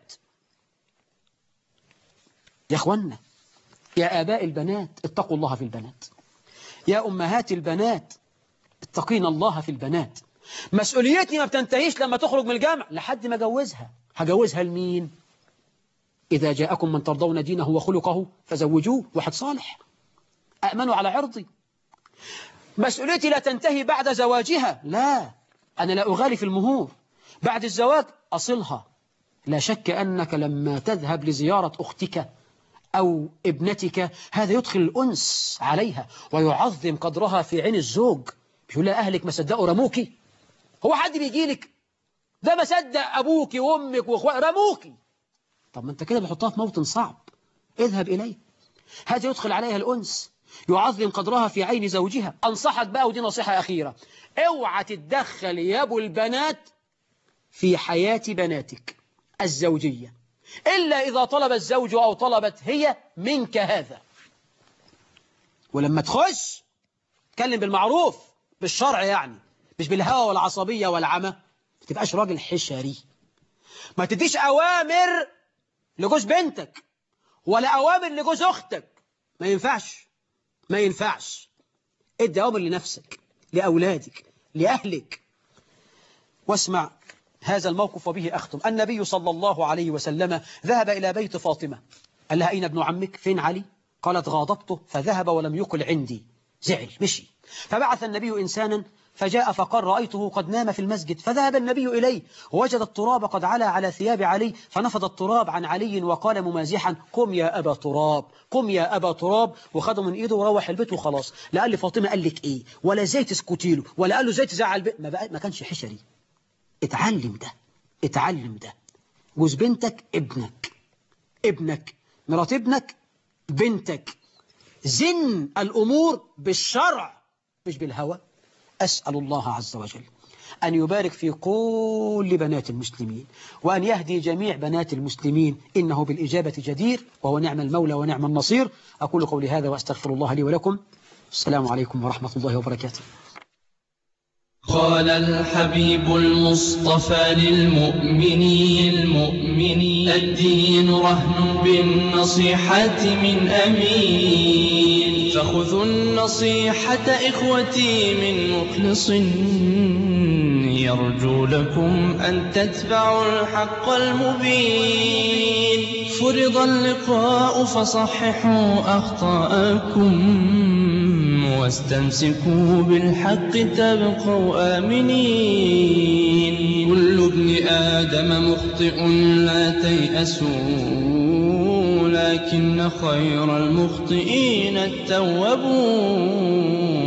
يا أخوانا، يا آباء البنات اتقوا الله في البنات. يا أمهات البنات اتقين الله في البنات. مسؤوليتي ما بتنتهيش لما تخرج من الجامعة لحد ما جوزها. هجوزها لمين؟ إذا جاءكم من ترضون دينه وخلقه فزوجوه. واحد صالح أأمنوا على عرضي. مسؤوليتي لا تنتهي بعد زواجها، لا، أنا لا أغالي في المهور. بعد الزواج أصلها. لا شك أنك لما تذهب لزيارة أختك أو ابنتك هذا يدخل الأنس عليها ويعظم قدرها في عين الزوج. بيقول لها أهلك ما صدقوا رموكي. هو حد بيجي لك ده ما صدق أبوك وأمك وأخواتك رموك. طب ما أنت كده بتحطها في موطن صعب. اذهب إليه، هذا يدخل عليها الأنس، يعظم قدرها في عين زوجها. أنصحك بقى، ودي نصيحة أخيرة، اوعى تتدخل يا أبو البنات في حياة بناتك الزوجية إلا إذا طلب الزوج أو طلبت هي منك هذا. ولما تخش تكلم بالمعروف بالشرع، يعني مش بالهوى والعصبية والعمى. ما تبقاش راجل حشري، ما تديش أوامر لجوز بنتك ولا أوامر لجوز أختك. ما ينفعش، ما ينفعش. ادي أوامر لنفسك، لأولادك، لأهلك. واسمع هذا الموقف وبه أختم. النبي صلى الله عليه وسلم ذهب إلى بيت فاطمة، قال لها: أين ابن عمك؟ فين علي؟ قالت: غاضبته فذهب ولم يقل عندي. زعل، مشي. فبعث النبي إنسانا فجاء فقال: رأيته قد نام في المسجد. فذهب النبي إليه ووجد التراب قد علا على ثياب علي، فنفض التراب عن علي وقال ممازحا: قم يا أبا تراب، قم يا أبا تراب. وخده من إيده وروح البيت وخلاص. لا قال لفاطمة قال لك إيه، ولا زي تسكتي له، ولا قال له زي تزعل البيت. ما, بقى ما كانش حشري. اتعلم ده، اتعلم ده. جوز بنتك ابنك، ابنك مرات ابنك بنتك. زن الأمور بالشرع مش بالهوى. أسأل الله عز وجل أن يبارك في كل بنات المسلمين، وأن يهدي جميع بنات المسلمين، إنه بالإجابة جدير، وهو نعم المولى ونعم النصير. أقول قولي هذا وأستغفر الله لي ولكم. السلام عليكم ورحمة الله وبركاته. قال الحبيب المصطفى للمؤمنين المؤمنين الدين رهن بالنصيحة من أمين، فخذوا النصيحة إخوتي من مخلص يرجو لكم أن تتبعوا الحق المبين. فرض اللقاء فصححوا أخطاءكم واستمسكوا بالحق تبقوا آمنين. كل ابن آدم مخطئ لا تيأسوا، لكن خير المخطئين التوابون.